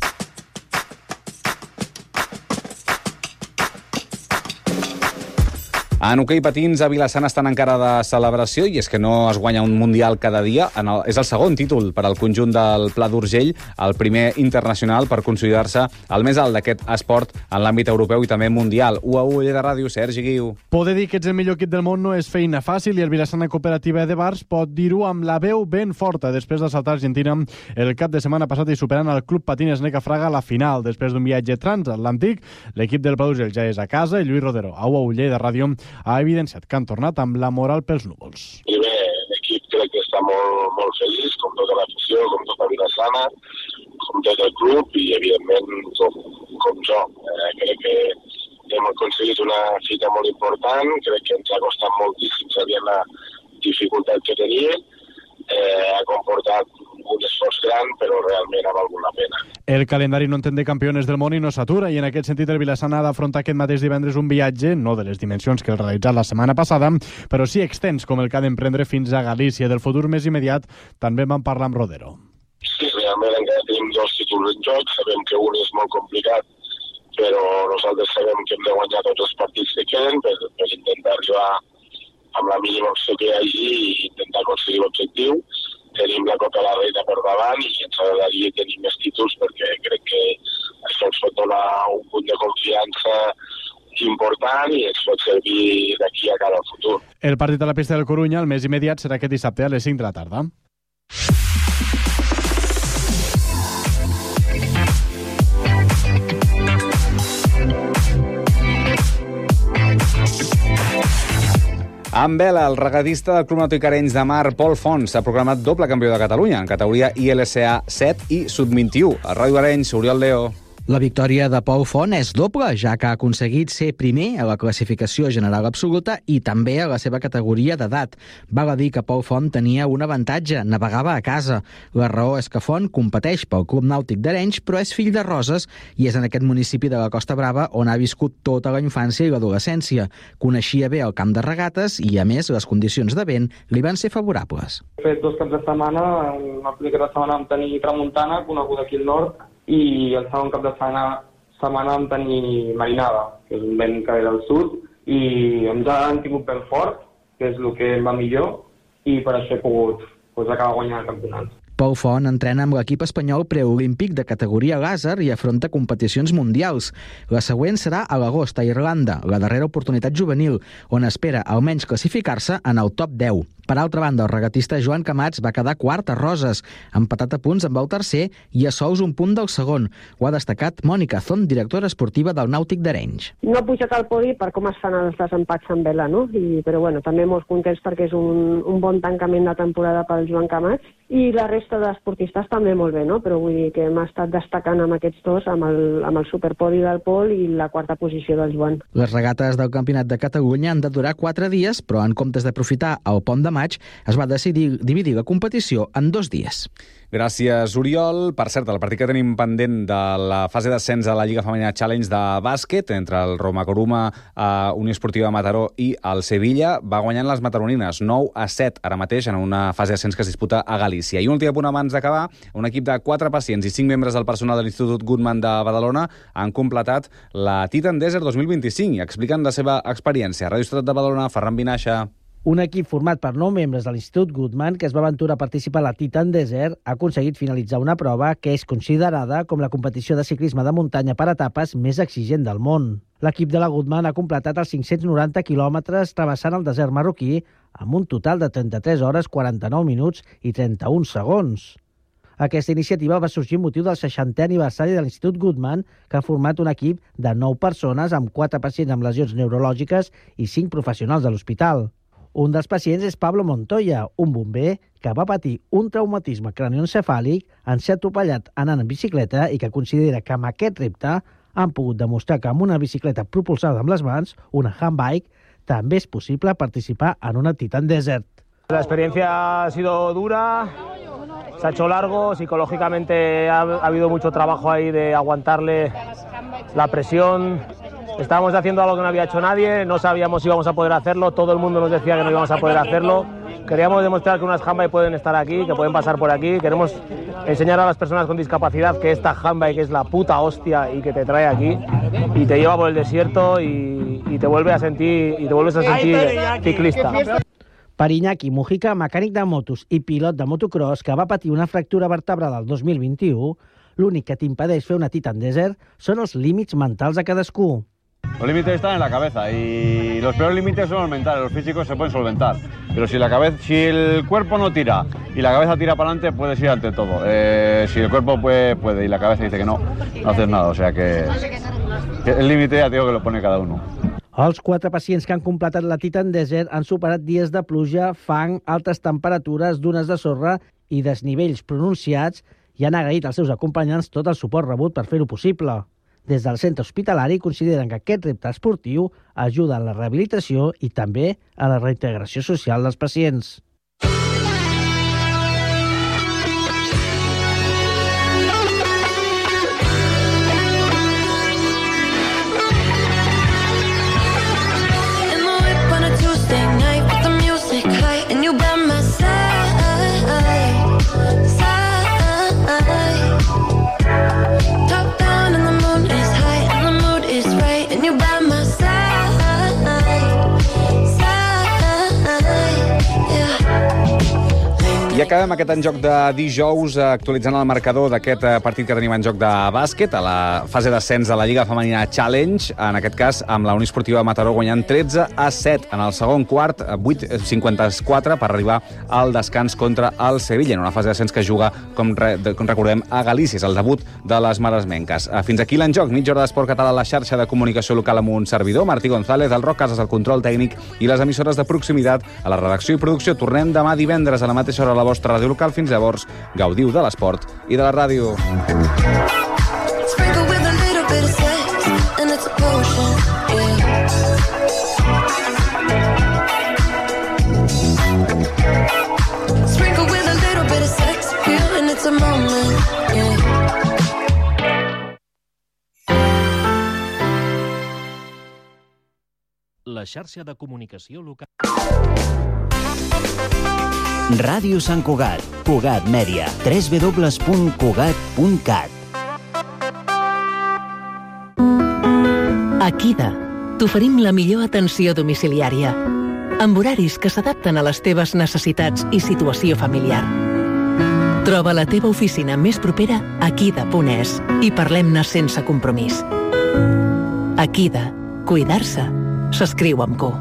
En hoquei patins, a Vilassana estan encara de celebració, i és que no es guanya un Mundial cada dia. En el, és el segon títol per al conjunt del Pla d'Urgell, el primer internacional per consolidar-se el més alt d'aquest esport en l'àmbit europeu i també mundial. u a u, Lleida Ràdio, Sergi Guiu. Poder dir que ets el millor equip del món no és feina fàcil, i el Vilassana Cooperativa de Bars pot dir-ho amb la veu ben forta després de saltar Argentina el cap de setmana passat i superant el Club Patines Necafraga a la final. Després d'un viatge transatlàntic, l'equip del Pla d'Urgell ja és a casa i Lluís Rodero, a u a u, Lleida Ràdio, ha evidenciat que han tornat amb la moral pels núvols. Primer, l'equip crec que està molt, molt feliç, com tota l'afició, com tota Vilassana, com tot el club i, evidentment, com, com jo. Eh, crec que hem aconseguit una fita molt important, crec que ens ha costat moltíssim, sabíem la dificultat que tenia, eh, ha comportat un esforç gran, però realment ha valgut la pena. El calendari no entén de campiones del món i no s'atura, i en aquest sentit el Vilassana ha d'afrontar aquest mateix divendres un viatge, no de les dimensions que el realitzat la setmana passada, però sí extens, com el que ha d'emprendre fins a Galícia. Del futur més immediat també vam parlar amb Rodero. Sí, realment encara tenim dos títols en joc, sabem que un és molt complicat, però nosaltres sabem que hem de guanyar tots els partits que queden per, per intentar arribar amb la mínima opció que hi hagi i intentar aconseguir l'objectiu. Tenim la Copa de la Reina per davant i ens agradaria tenir més títols perquè crec que això ens pot donar un punt de confiança important i ens pot servir d'aquí a cara al futur. El partit a la pista del Corunya, el més immediat, serà aquest dissabte a les cinc de la tarda. En vela, el regatista del Club Nàutic Arenys de Mar, Pol Fons, s'ha proclamat doble campió de Catalunya en categoria I L C A set i sub vint-i-u. A Ràdio Arenys, Oriol Leo. La victòria de Pol Font és doble, ja que ha aconseguit ser primer a la classificació general absoluta i també a la seva categoria d'edat. Val a dir que Pol Font tenia un avantatge, navegava a casa. La raó és que Font competeix pel Club Nàutic d'Arenys, però és fill de Roses i és en aquest municipi de la Costa Brava on ha viscut tota la infància i l'adolescència. Coneixia bé el camp de regates i, a més, les condicions de vent li van ser favorables. He fet dos caps de setmana, una primera setmana vam tenir tramuntana, coneguda aquí al nord, i el segon cap de setmana, setmana vam tenir marinada, que és un vent que ve del sud, i hem ja han tingut vent fort, que és el que em va millor, i per això he pogut pues, acabar guanyant el campionat. Pol Font entrena amb l'equip espanyol preolímpic de categoria làser i afronta competicions mundials. La següent serà a l'agost a Irlanda, la darrera oportunitat juvenil, on espera almenys classificar-se en el top deu. Per altra banda, el regatista Joan Camats va quedar quart a Roses, empatat a punts amb el tercer i a sols un punt del segon. Ho ha destacat Mònica Zon, directora esportiva del Nàutic d'Arenys. No ha pujat al podi per com es fan els desempats en vela, no? I, però bueno, també molt contents perquè és un, un bon tancament de temporada pel Joan Camats i la resta d'esportistes també molt bé, no? Però vull dir que hem estat destacant amb aquests dos, amb el, amb el superpodi del Pol i la quarta posició del Joan. Les regates del Campionat de Catalunya han de durar quatre dies, però en comptes d'aprofitar el pont de de maig, es va decidir dividir la competició en dos dies. Gràcies, Oriol. Per cert, el partit que tenim pendent de la fase d'ascens a la Lliga Femenina Challenge de bàsquet entre el Roma Coruma, eh, Unió Esportiva Mataró i el Sevilla va guanyant les mataronines nou a set ara mateix en una fase d'ascens que es disputa a Galícia. I un últim punt abans d'acabar, un equip de quatre pacients i cinc membres del personal de l'Institut Goodman de Badalona han completat la Titan Desert dos mil vint-i-cinc i expliquen la seva experiència. Ràdio Ciutat de Badalona, Ferran Vinaixa. Un equip format per nou membres de l'Institut Goodman que es va aventurar a participar a la Titan Desert ha aconseguit finalitzar una prova que és considerada com la competició de ciclisme de muntanya per etapes més exigent del món. L'equip de la Goodman ha completat els cinc-cents noranta quilòmetres travessant el desert marroquí amb un total de trenta-tres hores, quaranta-nou minuts i trenta-un segons. Aquesta iniciativa va sorgir amb motiu del seixantè aniversari de l'Institut Goodman, que ha format un equip de nou persones amb quatre pacients amb lesions neurològiques i cinc professionals de l'hospital. Un dels pacients és Pablo Montoya, un bomber que va patir un traumatisme cranioencefàlic en ser atropellat anant en bicicleta i que considera que amb aquest repte han pogut demostrar que amb una bicicleta propulsada amb les mans, una handbike, també es posible participar en una Titan Desert. La experiencia ha sido dura, se ha hecho largo, psicológicamente ha, ha habido mucho trabajo ahí de aguantarle la presión. Estábamos haciendo algo que no había hecho nadie, no sabíamos si íbamos a poder hacerlo, todo el mundo nos decía que no íbamos a poder hacerlo. Queríamos demostrar que unas handbike pueden estar aquí, que pueden pasar por aquí. Queremos enseñar a las personas con discapacidad que esta handbike es la puta hostia y que te trae aquí y te lleva por el desierto y, y te vuelve a sentir y te vuelves a sentir ciclista. Per Iñaki Mujica, mecànic de motos i pilot de motocross que va patir una fractura vertebral el dos mil vint-i-u, l'únic que t'impedeix fer una Titan Desert són els límits mentals de cadascú. Los límites están en la cabeza y los peores límites son los mentales, los físicos se pueden solventar. Pero si, la cabeza, si el cuerpo no tira y la cabeza tira para adelante, puedes ir ante todo. Eh, si el cuerpo puede, puede y la cabeza dice que no, no haces nada. O sea que, que el límite ya digo que lo pone cada uno. Els quatre pacients que han completat la Titan Desert han superat dies de pluja, fang, altes temperatures, dunes de sorra i desnivells pronunciats i han agraït als seus acompanyants tot el suport rebut per fer-ho possible. Des del centre hospitalari consideren que aquest repte esportiu ajuda a la rehabilitació i també a la reintegració social dels pacients. I acabem aquest en joc de dijous actualitzant el marcador d'aquest partit que tenim en joc de bàsquet a la fase d'ascens de la Lliga Femenina Challenge, en aquest cas amb la Unió Esportiva Mataró guanyant tretze a set en el segon quart, vuit cinquanta-quatre per arribar al descans contra el Sevilla, en una fase d'ascens que juga, com, re, com recordem, a Galícia, és el debut de les maresmenques. Fins aquí l'en joc, mitja hora d'esport català a la xarxa de comunicació local amb un servidor, Martí González, el Roc Casas, el control tècnic i les emissores de proximitat a la redacció i producció. Tornem demà divendres a la mateixa hora a la vostra ràdio local. Fins llavors, gaudiu de l'esport i de la ràdio. La xarxa de comunicació local. Ràdio Sant Cugat, Cugat Mèdia, w w w punt cugat punt cat. A Kida t'oferim la millor atenció domiciliària, amb horaris que s'adapten a les teves necessitats i situació familiar. Troba la teva oficina més propera a kida punt es i parlem-ne sense compromís. A Kida, cuidar-se s'escriu amb cu.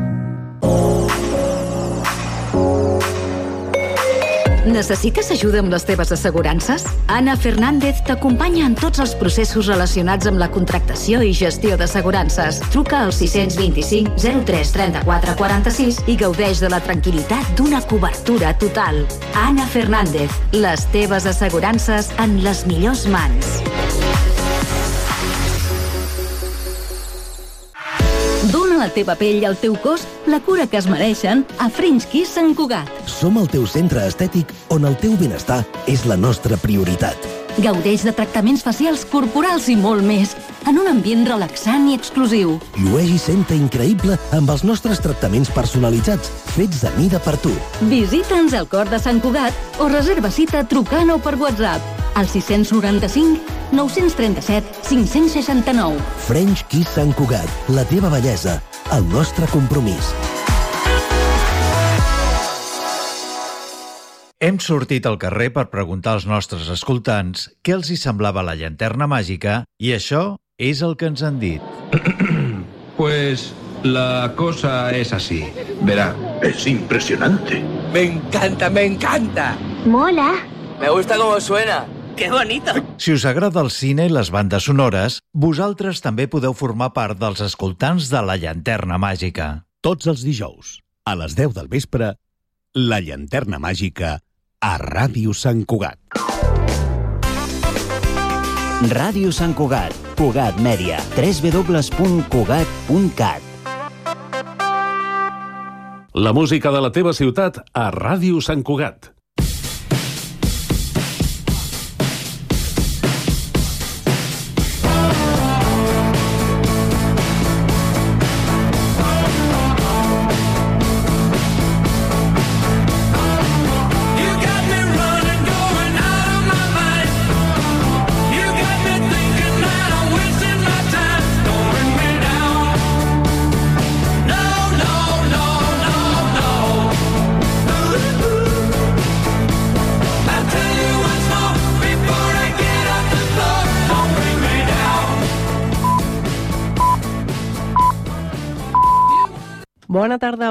Necessites ajuda amb les teves assegurances? Ana Fernández t'acompanya en tots els processos relacionats amb la contractació i gestió d'assegurances. Truca al sis dos cinc zero tres trenta-quatre quaranta-sis i gaudeix de la tranquil·litat d'una cobertura total. Ana Fernández, les teves assegurances en les millors mans. Dona donant la teva pell i el teu cos la cura que es mereixen a French Kiss Sant Cugat. Som el teu centre estètic on el teu benestar és la nostra prioritat. Gaudeix de tractaments facials, corporals i molt més, en un ambient relaxant i exclusiu. Llueix i senta increïble amb els nostres tractaments personalitzats, fets a mida per tu. Visita'ns al cor de Sant Cugat o reserva cita trucant o per WhatsApp al sis nou cinc, nou tres set, cinc sis nou. French Kiss Sant Cugat, la teva bellesa, el nostre compromís. Hem sortit al carrer per preguntar als nostres escoltants què els hi semblava la llanterna màgica i això és el que ens han dit. Pues la cosa es así. Verá, es impresionante. Me encanta, me encanta. Mola. Me gusta cómo suena. ¡Qué bonito! Si us agrada el cine i les bandes sonores, vosaltres també podeu formar part dels escoltants de la llanterna màgica. Tots els dijous, a les deu del vespre, la llanterna màgica a Ràdio Sant Cugat. Ràdio Sant Cugat, Cugat Mèdia, w w w punt cugat punt cat. La música de la teva ciutat a Ràdio Sant Cugat. Bona tarda.